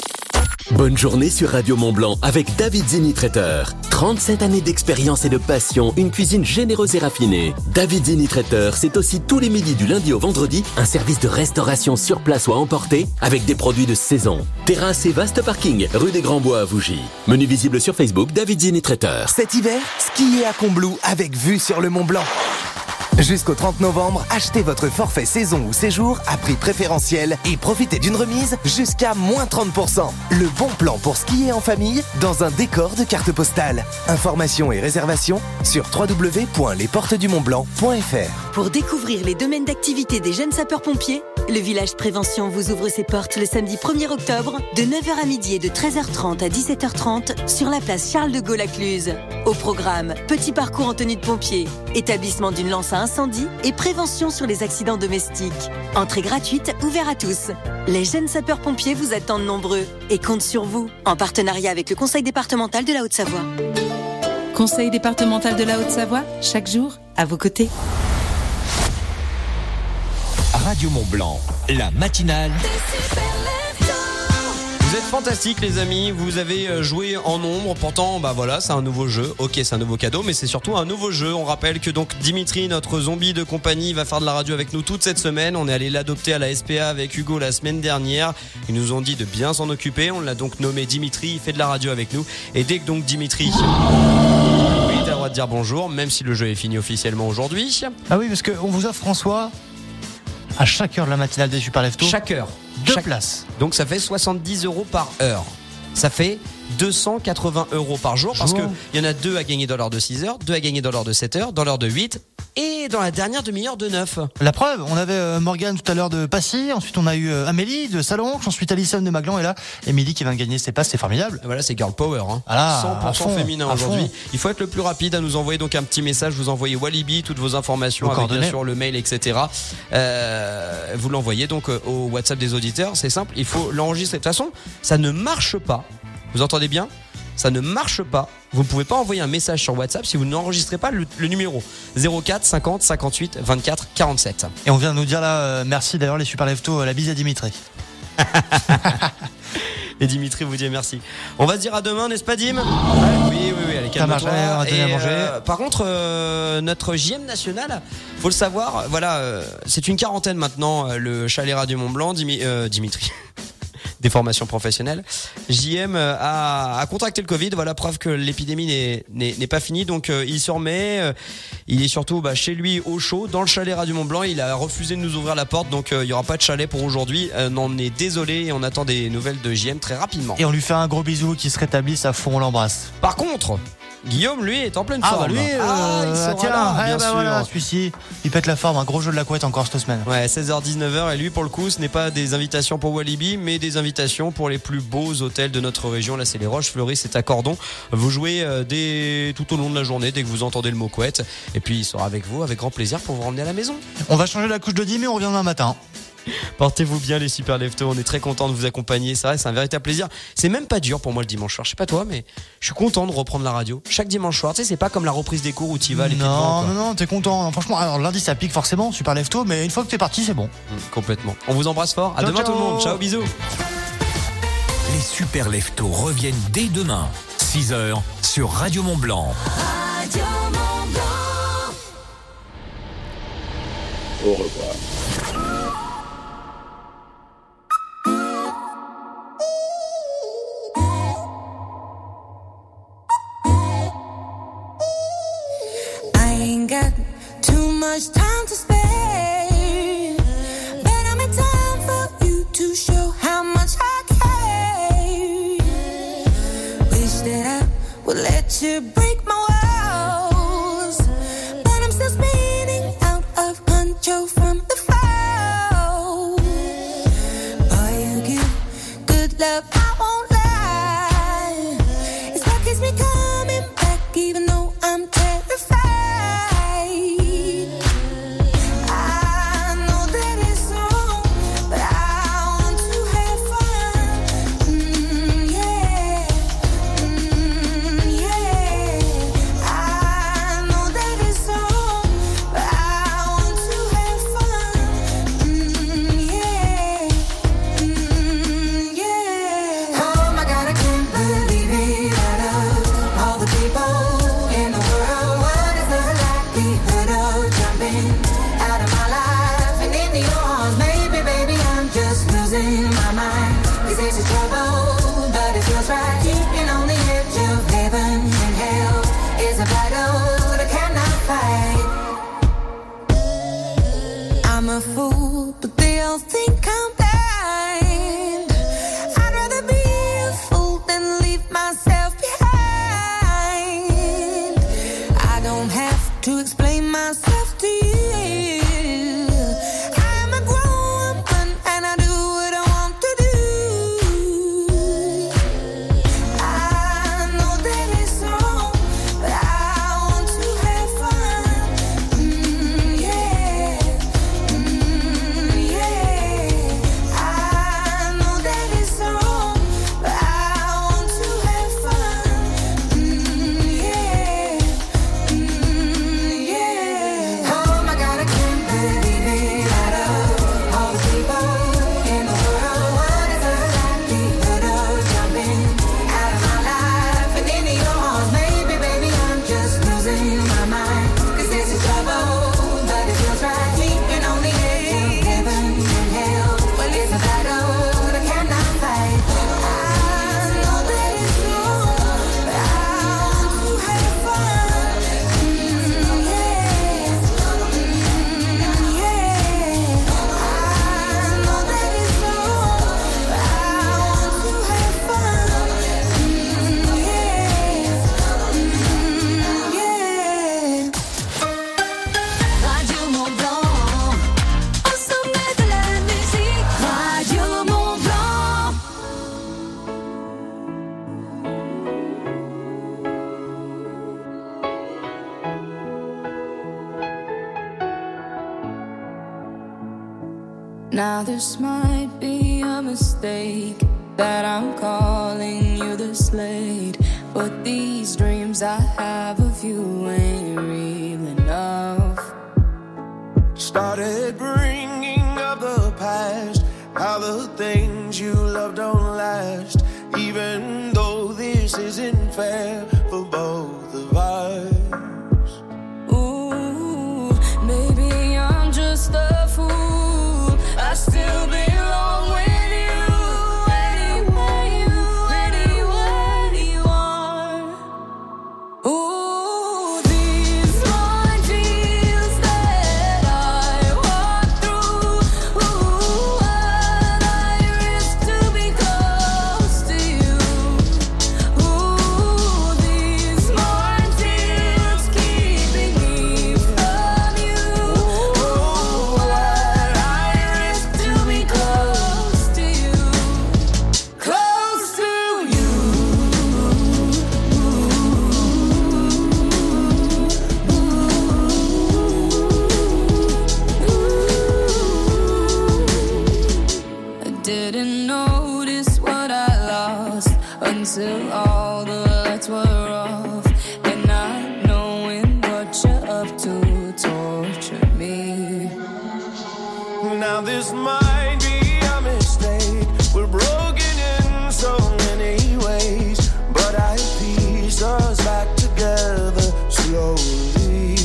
Bonne journée sur Radio Mont-Blanc avec David Zini Traiteur. trente-sept années d'expérience et de passion, une cuisine généreuse et raffinée. David Zini Traiteur, c'est aussi tous les midis du lundi au vendredi, un service de restauration sur place ou à emporter avec des produits de saison. Terrasse et vaste parking, rue des Grands Bois à Vougy. Menu visible sur Facebook, David Zini Traiteur. Cet hiver, skiez à Combloux avec vue sur le Mont Blanc. Jusqu'au trente novembre, achetez votre forfait saison ou séjour à prix préférentiel et profitez d'une remise jusqu'à moins trente pour cent. Le bon plan pour skier en famille dans un décor de carte postale. Informations et réservations sur w w w point les portes du mont blanc point f r. Pour découvrir les domaines d'activité des jeunes sapeurs-pompiers, le village prévention vous ouvre ses portes le samedi premier octobre de neuf heures à midi et de treize heures trente à dix-sept heures trente sur la place Charles de Gaulle à Cluse. Au programme, petit parcours en tenue de pompier, établissement d'une lance à incendie et prévention sur les accidents domestiques. Entrée gratuite, ouvert à tous. Les jeunes sapeurs-pompiers vous attendent nombreux et comptent sur vous, en partenariat avec le Conseil départemental de la Haute-Savoie. Conseil départemental de la Haute-Savoie, chaque jour, à vos côtés. Radio Mont-Blanc, la matinale. Vous êtes fantastiques les amis, vous avez joué en nombre, pourtant bah voilà c'est un nouveau jeu, ok c'est un nouveau cadeau mais c'est surtout un nouveau jeu. On rappelle que donc Dimitri, notre zombie de compagnie, va faire de la radio avec nous toute cette semaine. On est allé l'adopter à la S P A avec Hugo la semaine dernière, ils nous ont dit de bien s'en occuper, on l'a donc nommé Dimitri, il fait de la radio avec nous et dès que donc Dimitri... Oui t'as le droit de dire bonjour même si le jeu est fini officiellement aujourd'hui. Ah oui, parce qu'on vous offre, François, à chaque heure de la matinale des Super Leftos, Chaque heure. deux Chaque... places. Donc ça fait soixante-dix euros par heure. Ça fait deux cent quatre-vingts euros par jour parce Jour. qu'il y en a deux à gagner dans l'heure de six heures, deux à gagner dans l'heure de sept heures, dans l'heure de huit et dans la dernière demi-heure de neuf. La preuve, on avait euh, Morgane tout à l'heure de Passy, ensuite on a eu euh, Amélie de Salonche, ensuite Alison de Maglan et là Émilie qui vient de gagner ses passes, c'est formidable. Voilà, c'est girl power. Hein. Ah là, cent pour cent à fond, féminin à aujourd'hui. fond. Il faut être le plus rapide à nous envoyer donc un petit message. Vous envoyez Walibi, toutes vos informations, Vos avec bien coordonnées. sûr le mail, et cetera. Euh, vous l'envoyez donc euh, au WhatsApp des auditeurs. C'est simple, il faut l'enregistrer. De toute façon, ça ne marche pas. Vous entendez bien ? Ça ne marche pas. Vous ne pouvez pas envoyer un message sur WhatsApp si vous n'enregistrez pas le, le numéro zéro quatre cinquante cinquante-huit vingt-quatre quarante-sept. Et on vient de nous dire là, euh, merci d'ailleurs les Super Leftos, euh, la bise à Dimitri. Et Dimitri vous dit merci. On va se dire à demain, n'est-ce pas Dim ? Oui, oui, oui, allez, Ça marche, calme-toi. allez, on va donner à Et, manger. euh, par contre, euh, notre J M national, faut le savoir, voilà, euh, c'est une quarantaine maintenant, euh, le chalet Radio Mont-Blanc, Dimi- euh, Dimitri. Des formations professionnelles. J M a, a contracté le Covid, voilà preuve que l'épidémie n'est, n'est, n'est pas finie, donc euh, il se remet, euh, il est surtout bah, chez lui au chaud, dans le chalet Radio Mont-Blanc, il a refusé de nous ouvrir la porte, donc euh, il n'y aura pas de chalet pour aujourd'hui, euh, on en est désolé et on attend des nouvelles de J M très rapidement. Et on lui fait un gros bisou qui se rétablisse à fond, on l'embrasse. Par contre, Guillaume, lui, est en pleine ah, forme. Bah lui, euh, ah, il sera tiens, là, ouais, bien bah sûr. voilà, celui-ci, il pète la forme. Un gros jeu de la couette encore cette semaine. Ouais, seize heures dix-neuf heures. Et lui, pour le coup, ce n'est pas des invitations pour Walibi, mais des invitations pour les plus beaux hôtels de notre région. Là, c'est les Roches-Fleury, c'est à Cordon. Vous jouez euh, dès, tout au long de la journée, dès que vous entendez le mot couette. Et puis, il sera avec vous, avec grand plaisir, pour vous ramener à la maison. On va changer la couche de dix, mais on revient demain matin. Portez-vous bien les super leftos, on est très content de vous accompagner, c'est vrai, c'est un véritable plaisir. C'est même pas dur pour moi le dimanche soir, je sais pas toi, mais je suis content de reprendre la radio chaque dimanche soir. Tu sais, c'est pas comme la reprise des cours où tu y vas les pieds devant, Non, quoi. non, non, t'es content. Non, franchement, alors lundi ça pique forcément, super lefto, mais une fois que t'es parti, c'est bon. Mmh, complètement. On vous embrasse fort. À Ciao, demain ciao. tout le monde. Ciao, bisous. Les super leftos reviennent dès demain, six heures, sur Radio Mont-Blanc. Radio Mont-Blanc. Au revoir. I ain't got too much time to spare, but I'm in time for you to show how much I care. Wish that I would let you break my walls, but I'm still spinning out of control from the fall. Boy, you give good love, I won't lie. It's what keeps me coming back, even though I'm terrified. I know that it's wrong, but I want to have fun. Mm, yeah, mm, yeah. I know that it's wrong, but I want to have fun. Mm, yeah, mm, yeah. Oh my God, I can't believe it. Out of all the people in the world, what is the likelihood of jumping out of my life and into your arms? Maybe, baby, I'm just losing my mind. This is a trouble, but it feels right. Keeping on the edge of heaven and hell is a battle that cannot fight. I'm a fool, but they all think I'm blind. I'd rather be a fool than leave myself behind. I don't have to explain myself to you. I'm a grown woman and I do what I want to do. I know that it's wrong, but I want to have fun. Mm, yeah, mm, yeah. I know that it's wrong, but I want to have fun. Mm, yeah, mm, yeah. Oh my God, I can't believe it. Out of all the people in the world, what is the likelihood of jumping out of my life and into your arms? Maybe, baby, I'm just losing my mind. 'Cause this is trouble, but it feels right. Keeping on the edge of heaven and hell. Well, it's a battle that cannot fight. I know that it's wrong, but I want to have fun. Mm, yeah, mm, yeah. I know that it's wrong, but I want to have fun. Mm, yeah, mm, yeah. Radio Mont-Blanc, au sommet de la musique. Radio Mont-Blanc. Now this might be a mistake that I'm calling you this late, but these dreams I have of you ain't real enough. Started bringing up the past, how the things you love don't last, even though this isn't fair for both of us. Ooh, maybe I'm just a fool. I still belong with you. Anywhere you, anywhere you are. Ooh, these ordeals that I walk through. Ooh, what I risk to be close to you. Ooh, love to torture me. Now this might be a mistake. We're broken in so many ways, but I piece us back together slowly.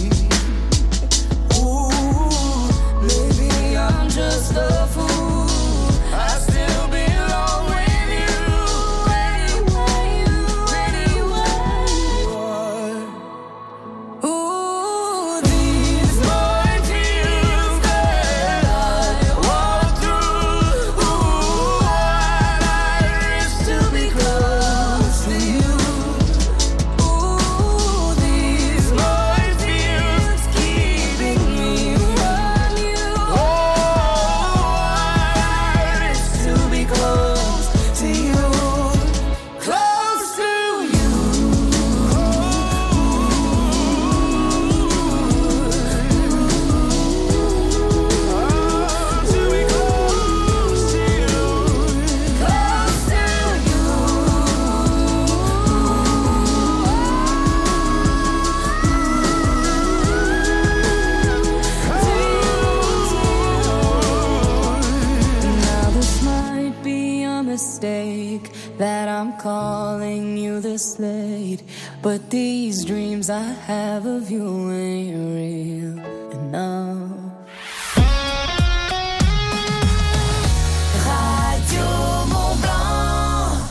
Ooh, maybe I'm just a fool. I still belong with you. Anyway, you, anyway. Ooh, these minefields that I walk through. Ooh, I risk to be close to you. Ooh, these minefields keeping me from you. Oh, I risk to be close to you, close to you. To be close to you, close to Now this might be a mistake that I'm calling you this late, but these dreams I have of you ain't real enough. Radio Mont Blanc.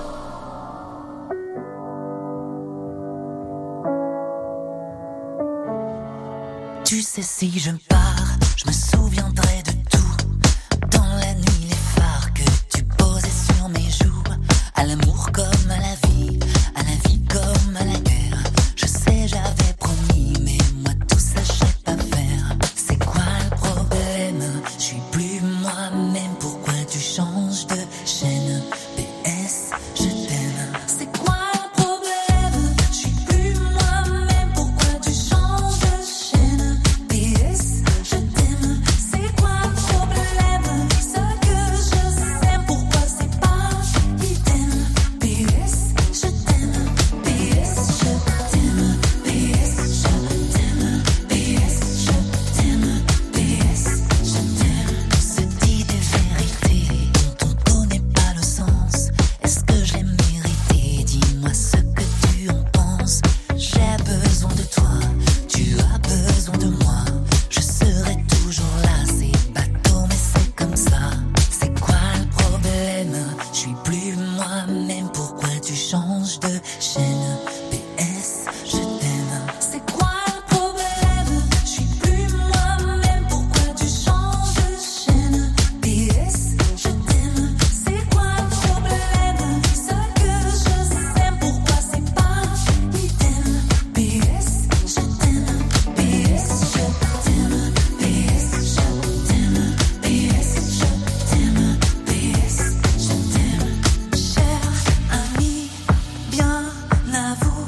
Tu sais, si je pars, je me souviendrai de tout. Dans la nuit, les phares que tu posais sur mes joues. À l'amour comme à la vie, à la vie comme à la guerre. Je sais, j'avais promis, mais moi tout ça, je sais pas faire. C'est quoi le problème? Je suis plus moi-même, pourquoi tu changes de chaîne? P S, je t'aime. C'est quoi le problème? Je suis plus moi-même, pourquoi tu changes de chaîne? P S, je t'aime. C'est quoi le problème? Ce que je sais, pourquoi c'est pas idem? P S, je t'aime. P S, je t'aime. P S, je t'aime. P S, je t'aime. P S, je t'aime. On se dit des vérités dont on connaît pas le sens. Est-ce que je l'ai mérité? Dis-moi ce que tu en penses. J'ai besoin de toi, tu as besoin de moi. Je serai toujours là, c'est bateau mais c'est comme ça. C'est quoi le problème? Je suis plus moi-même, pourquoi tu changes de chaîne? P S, je t'aime. C'est quoi le problème? Je suis plus moi-même, pourquoi tu changes de chaîne? P S, je t'aime. C'est quoi le problème? Ce que je sais, pourquoi c'est pas idem? P S, je t'aime. P S, je t'aime. P S, je t'aime. P S, je t'aime. P S, je t'aime. Cher ami, bien à vous,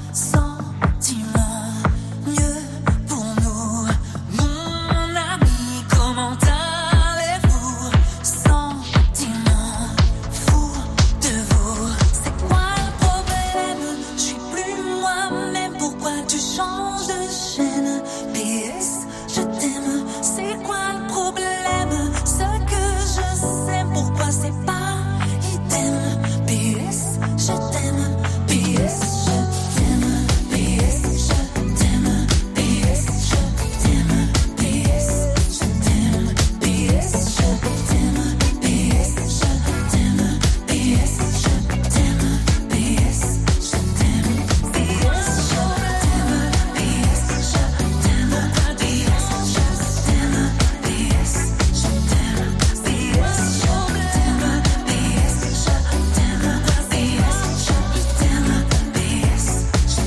sentiment mieux pour nous. Mon ami, comment allez-vous? Sentiment fou de vous. C'est quoi le problème? Je suis plus moi-même, pourquoi tu changes de chaîne? P S, je t'aime. C'est quoi le problème? Ce que je sais, pourquoi c'est pas idem? P S, je t'aime. P S, je t'aime. P S, je t'aime. P S, je t'aime. P S, je t'aime. P S, je t'aime. P S, je t'aime. P S, je t'aime. P S, je t'aime. P S, je t'aime. P S, je t'aime. P S, je t'aime. P S, je t'aime. P S, je t'aime. P S, je t'aime. P S, je t'aime. P S, je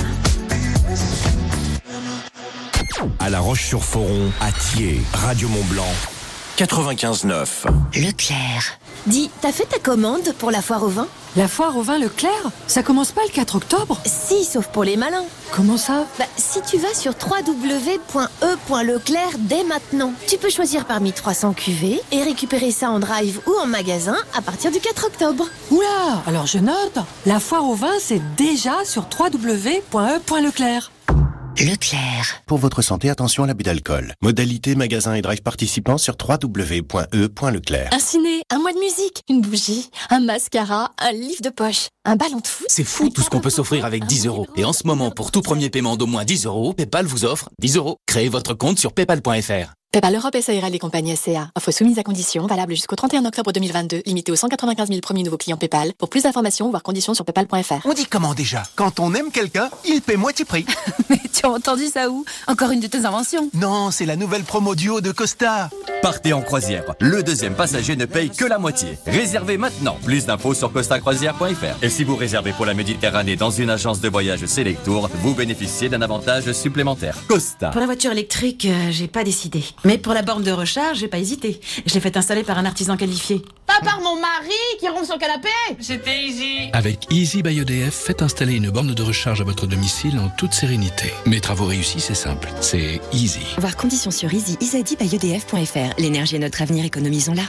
t'aime. À La Roche-sur-Foron, à Thiers, Radio Mont-Blanc, quatre-vingt-quinze neuf. Leclerc. Dis, t'as fait ta commande pour la foire au vin? La foire au vin Leclerc? Ça commence pas le quatre octobre? Si, sauf pour les malins. Comment ça? Bah, si tu vas sur w w w point e point leclerc dès maintenant, tu peux choisir parmi trois cents cuvées et récupérer ça en drive ou en magasin à partir du quatre octobre. Oula, alors je note. La foire au vin, c'est déjà sur w w w point e point leclerc. Leclerc. Pour votre santé, attention à l'abus d'alcool. Modalité magasin et drive participants sur w w w point e point leclerc. Un ciné, un mois de musique, une bougie, un mascara, un livre de poche, un ballon de foot. C'est fou tout ce qu'on peut s'offrir avec dix euros. Et en ce moment, pour tout premier paiement d'au moins dix euros, PayPal vous offre dix euros. Créez votre compte sur paypal point f r. PayPal Europe S A R L et compagnie S C A. Offre soumise à conditions, valable jusqu'au trente et un octobre deux mille vingt-deux, limité aux cent quatre-vingt-quinze mille premiers nouveaux clients PayPal. Pour plus d'informations, voir conditions sur paypal point f r. On dit comment déjà? Quand on aime quelqu'un, il paie moitié prix. Mais tu as entendu ça où? Encore une de tes inventions? Non, c'est la nouvelle promo duo de Costa. Partez en croisière. Le deuxième passager ne paye que la moitié. Réservez maintenant. Plus d'infos sur costa croisière point f r. Et si vous réservez pour la Méditerranée dans une agence de voyage Selectour, vous bénéficiez d'un avantage supplémentaire. Costa. Pour la voiture électrique, euh, j'ai pas décidé. Mais pour la borne de recharge, j'ai pas hésité. Je l'ai fait installer par un artisan qualifié. Pas par mon mari qui ronfle sur le canapé. C'était Easy. Avec Easy by E D F, faites installer une borne de recharge à votre domicile en toute sérénité. Mes travaux réussis, c'est simple. C'est Easy. Voir conditions sur easy easy by e d f point f r. L'énergie est notre avenir, économisons-la.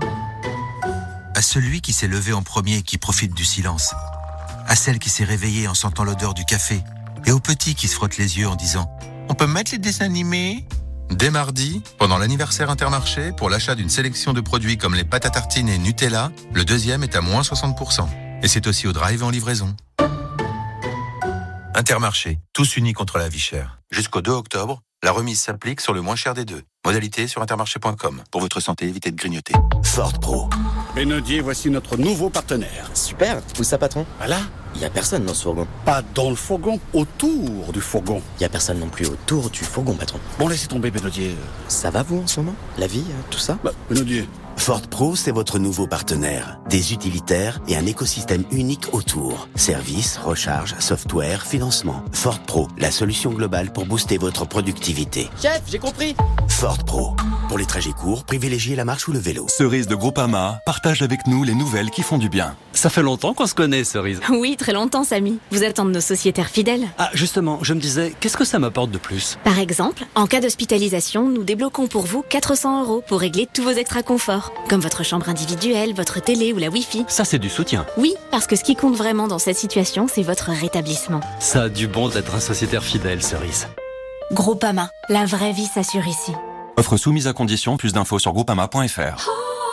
À celui qui s'est levé en premier et qui profite du silence. À celle qui s'est réveillée en sentant l'odeur du café. Et au petit qui se frotte les yeux en disant « On peut mettre les dessins animés ?» Dès mardi, pendant l'anniversaire Intermarché, pour l'achat d'une sélection de produits comme les pâtes à tartiner et Nutella, le deuxième est à moins soixante pour cent. Et c'est aussi au drive et en livraison. Intermarché, tous unis contre la vie chère. Jusqu'au deux octobre, la remise s'applique sur le moins cher des deux. Modalité sur intermarché point com. Pour votre santé, évitez de grignoter. Ford Pro. Benodier, voici notre nouveau partenaire. Super, où ça, patron? Voilà. Il y a personne dans ce fourgon. Pas dans le fourgon, autour du fourgon. Il y a personne non plus autour du fourgon, patron. Bon, laissez tomber, Benodier. Ça va, vous, en ce moment? La vie, tout ça? Bah, Benodier. Ford Pro, c'est votre nouveau partenaire. Des utilitaires et un écosystème unique autour. Services, recharge, software, financement. Ford Pro, la solution globale pour booster votre productivité. Chef, j'ai compris. Ford Pro. Pour les trajets courts, privilégiez la marche ou le vélo. Cerise de Groupama partage avec nous les nouvelles qui font du bien. Ça fait longtemps qu'on se connaît, Cerise. Oui, très longtemps, Samy. Vous êtes un de nos sociétaires fidèles. Ah, justement, je me disais, qu'est-ce que ça m'apporte de plus? Par exemple, en cas d'hospitalisation, nous débloquons pour vous quatre cents euros pour régler tous vos extra conforts, comme votre chambre individuelle, votre télé ou la Wi-Fi. Ça, c'est du soutien. Oui, parce que ce qui compte vraiment dans cette situation, c'est votre rétablissement. Ça a du bon d'être un sociétaire fidèle, Cerise. Groupama, la vraie vie s'assure ici. Offre soumise à condition, plus d'infos sur groupama point f r.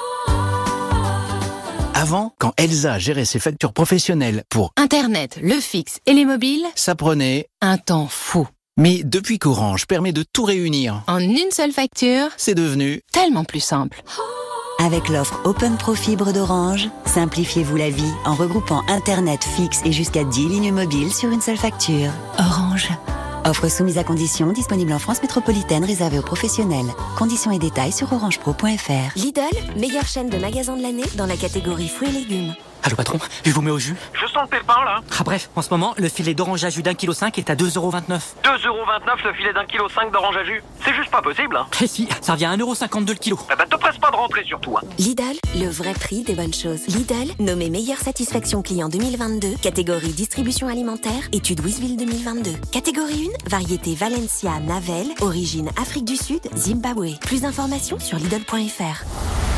Avant, quand Elsa gérait ses factures professionnelles pour Internet, le fixe et les mobiles, ça prenait un temps fou. Mais depuis qu'Orange permet de tout réunir en une seule facture, c'est devenu tellement plus simple. Avec l'offre Open Pro Fibre d'Orange, simplifiez-vous la vie en regroupant Internet fixe et jusqu'à dix lignes mobiles sur une seule facture. Orange. Offre soumise à conditions, disponible en France métropolitaine, réservée aux professionnels. Conditions et détails sur orange pro point f r. Lidl, meilleure chaîne de magasins de l'année dans la catégorie fruits et légumes. Allô patron, je vous mets au jus? Je sens le pépin là. Ah bref, en ce moment, le filet d'orange à jus d'un kilo cinq est à deux euros vingt-neuf. deux euros vingt-neuf le filet d'un kilo cinq d'orange à jus. C'est juste pas possible hein. Eh si, ça revient à un euro cinquante-deux le kilo. Eh ben te presse pas de rentrer sur toi. Lidl, le vrai prix des bonnes choses. Lidl, nommé meilleure satisfaction client deux mille vingt-deux, catégorie distribution alimentaire, étude Wisville deux mille vingt-deux. Catégorie un, variété Valencia Navel, origine Afrique du Sud, Zimbabwe. Plus d'informations sur lidl point f r.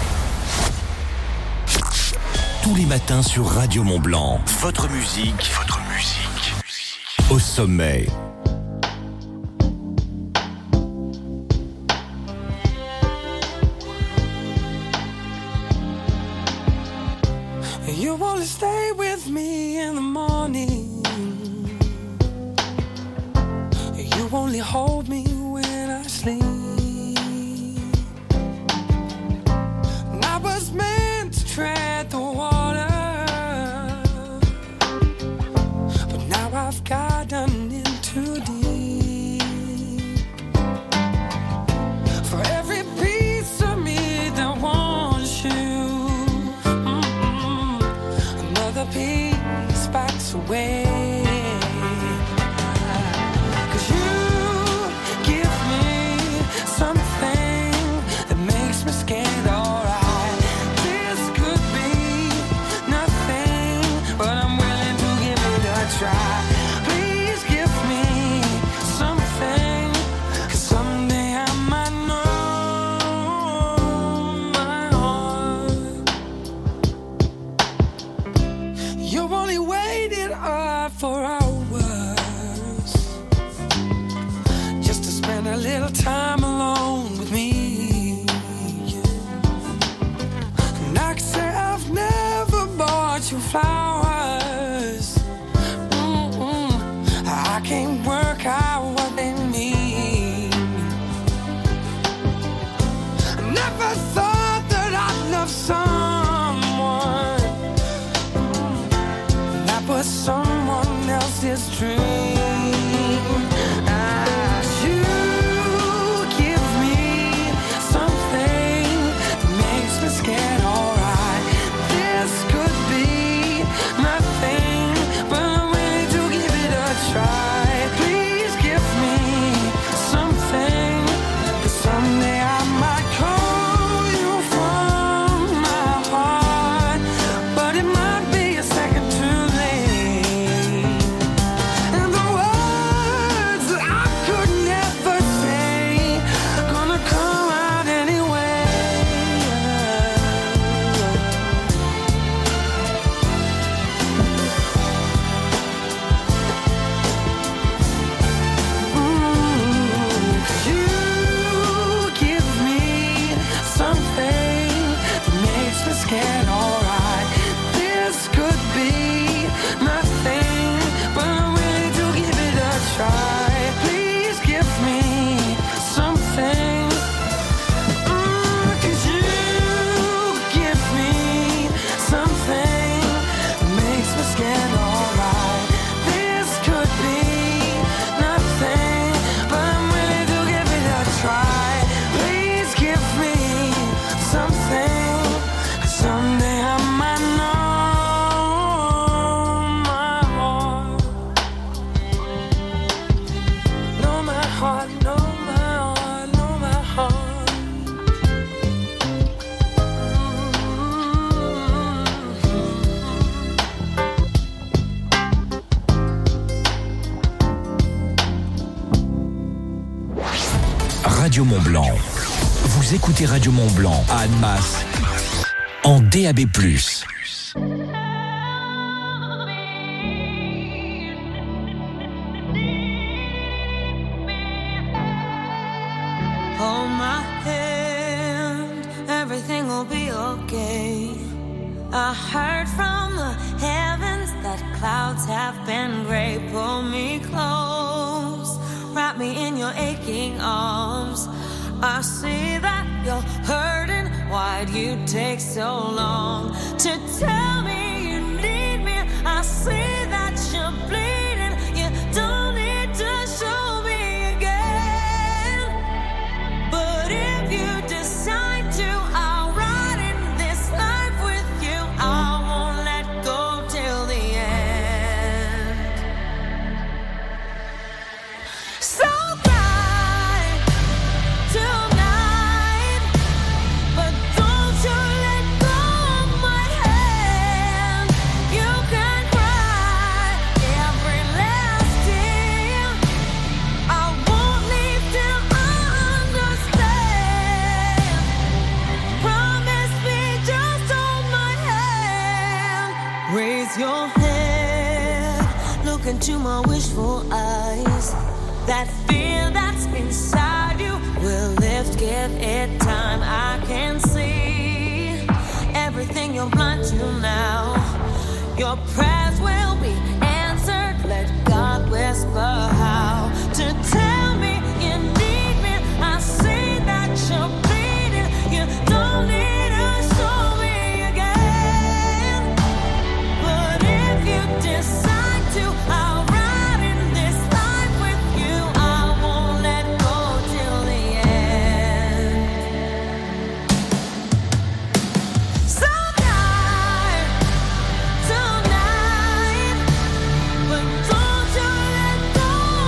Tous les matins sur Radio Mont-Blanc. Votre musique, votre musique. Au sommet. You wanna stay with me in the morning. You only hold me when I sleep. And I was meant to tread the water, but now I've gotten in too deep. For every piece of me that wants you, mm-mm, another piece backs away. Cause you give me little time alone with me. And I can say I've never bought you flowers. Mm-mm. I can't work out what they mean. I never thought that I'd love someone that was someone else's dream. Radio Mont-Blanc. Vous écoutez Radio Mont-Blanc à Annemasse en D A B plus. Hold my hand, everything will be okay. I heard from the heavens that clouds have been gray. Pull me close, wrap me in your aching arms. I see that you're hurting. Why'd you take so long to tell me you need me? I see that you're bleeding. You don't need to show me again. But if you decide to, I'll ride in this life with you. I won't let go till the end. So your head, look into my wishful eyes. That fear that's inside you will lift, give it time. I can see everything you're blind to now. Your prayers will be answered. Let God whisper how to tell me you need me. I see that you're bleeding. You don't need to show me. Decide to, I'll ride in this life with you. I won't let go till the end. So tonight, tonight, but don't you let go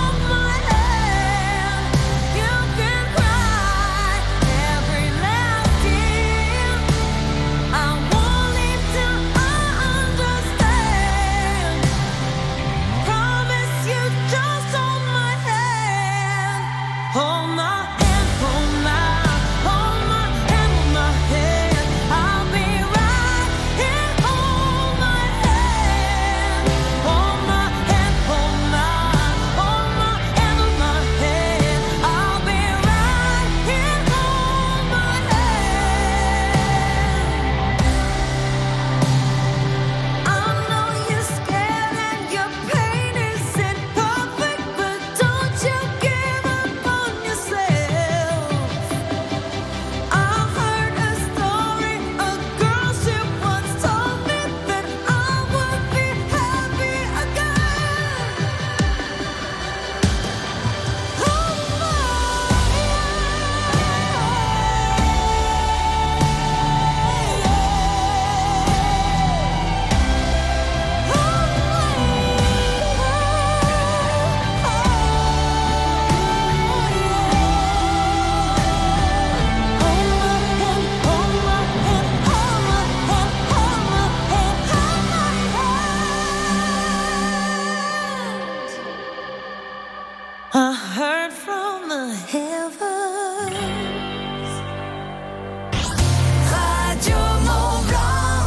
heard from the heavens. Radio Mont Blanc.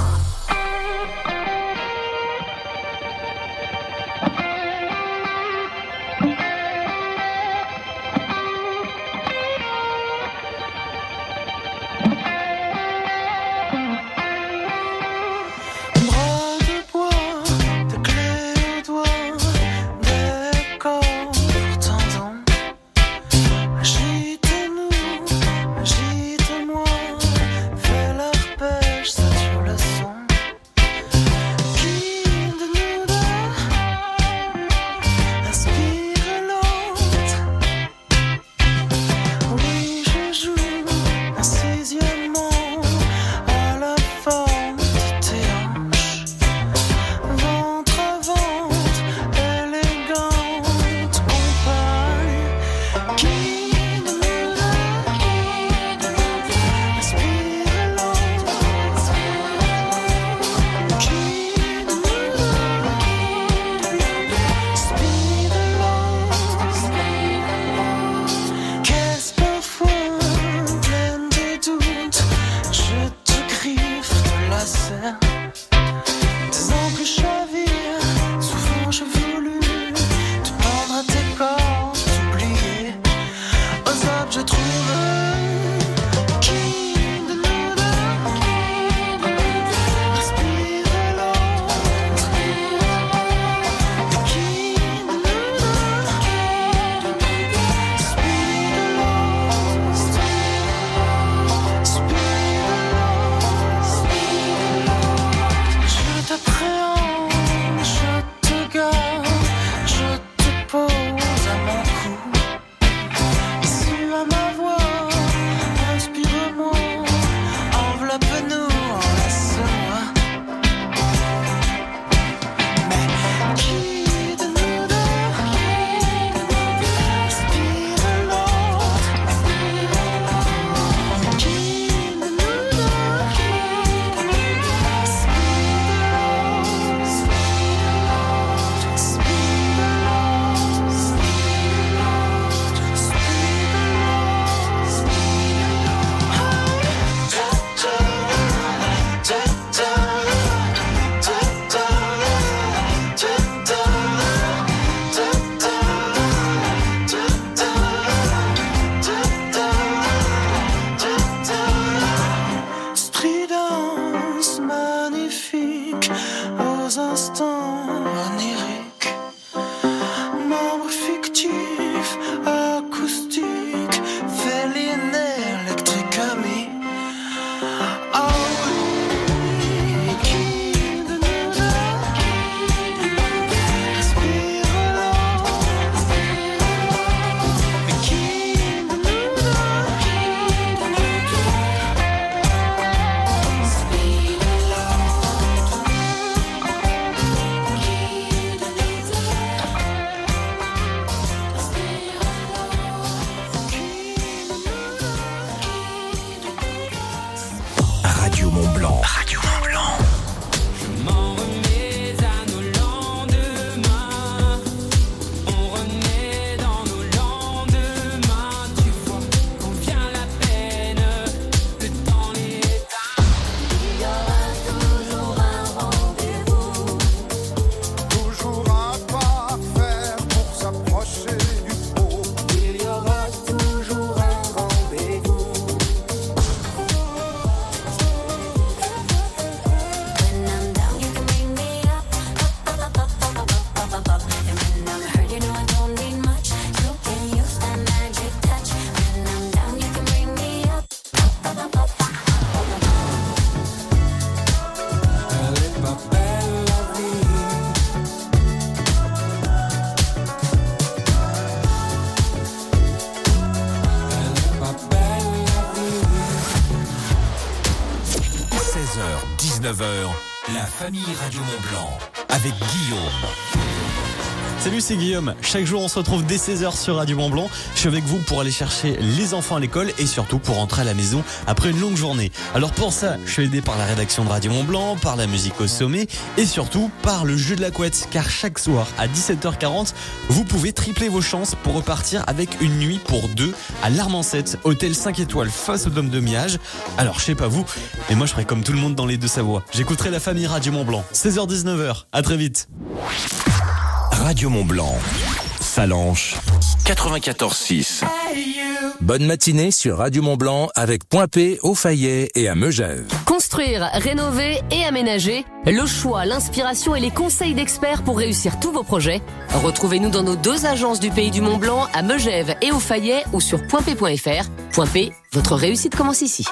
dix-neuf heures, la famille Radio Mont Blanc avec Guillaume. Salut, c'est Guillaume. Chaque jour, on se retrouve dès seize heures sur Radio Mont-Blanc. Je suis avec vous pour aller chercher les enfants à l'école et surtout pour rentrer à la maison après une longue journée. Alors pour ça, je suis aidé par la rédaction de Radio Mont-Blanc, par la musique au sommet et surtout par le jeu de la couette. Car chaque soir à dix-sept heures quarante, vous pouvez tripler vos chances pour repartir avec une nuit pour deux à l'Armancette, hôtel cinq étoiles face au Dôme de Miage. Alors je sais pas vous, mais moi je ferai comme tout le monde dans les Deux-Savoies. J'écouterai la famille Radio Mont-Blanc. seize heures dix-neuf heures. À très vite. Radio Mont-Blanc, Salanches, quatre-vingt-quatorze six. Bonne matinée sur Radio Mont-Blanc avec Point P, au Fayet et à Megève. Construire, rénover et aménager, le choix, l'inspiration et les conseils d'experts pour réussir tous vos projets. Retrouvez-nous dans nos deux agences du Pays du Mont-Blanc, à Megève et au Fayet ou sur point p point f r. Point P, votre réussite commence ici.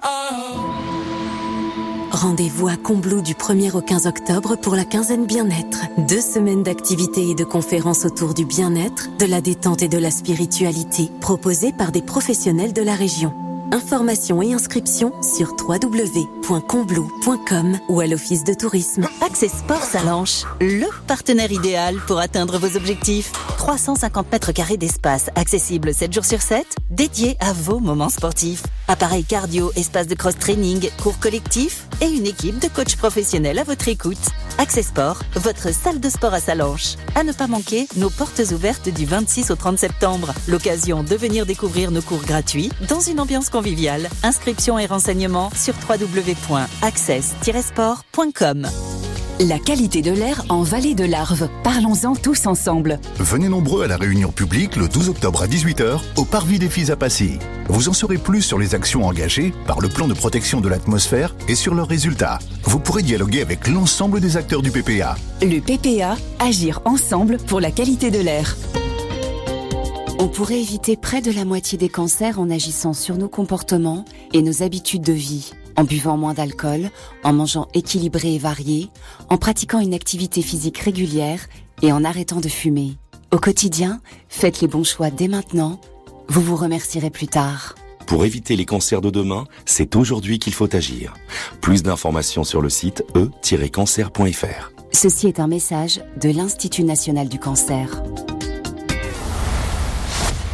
Rendez-vous à Combloux du premier au quinze octobre pour la quinzaine bien-être. Deux semaines d'activités et de conférences autour du bien-être, de la détente et de la spiritualité, proposées par des professionnels de la région. Informations et inscriptions sur w w w point combloux point com ou à l'office de tourisme. Access Sport Salanches, le partenaire idéal pour atteindre vos objectifs. trois cent cinquante mètres carrés d'espace, accessible sept jours sur sept, dédié à vos moments sportifs. Appareil cardio, espace de cross-training, cours collectifs et une équipe de coachs professionnels à votre écoute. Access Sport, votre salle de sport à Salanches. À ne pas manquer, nos portes ouvertes du vingt-six au trente septembre. L'occasion de venir découvrir nos cours gratuits dans une ambiance conviviale. Inscriptions et renseignements sur w w w point access tiret sport point com. La qualité de l'air en vallée de l'Arve. Parlons-en tous ensemble. Venez nombreux à la réunion publique le douze octobre à dix-huit heures au Parvis des Filles à Passy. Vous en saurez plus sur les actions engagées par le plan de protection de l'atmosphère et sur leurs résultats. Vous pourrez dialoguer avec l'ensemble des acteurs du P P A. Le P P A, agir ensemble pour la qualité de l'air. On pourrait éviter près de la moitié des cancers en agissant sur nos comportements et nos habitudes de vie. En buvant moins d'alcool, en mangeant équilibré et varié, en pratiquant une activité physique régulière et en arrêtant de fumer. Au quotidien, faites les bons choix dès maintenant. Vous vous remercierez plus tard. Pour éviter les cancers de demain, c'est aujourd'hui qu'il faut agir. Plus d'informations sur le site e tiret cancer point f r. Ceci est un message de l'Institut national du cancer.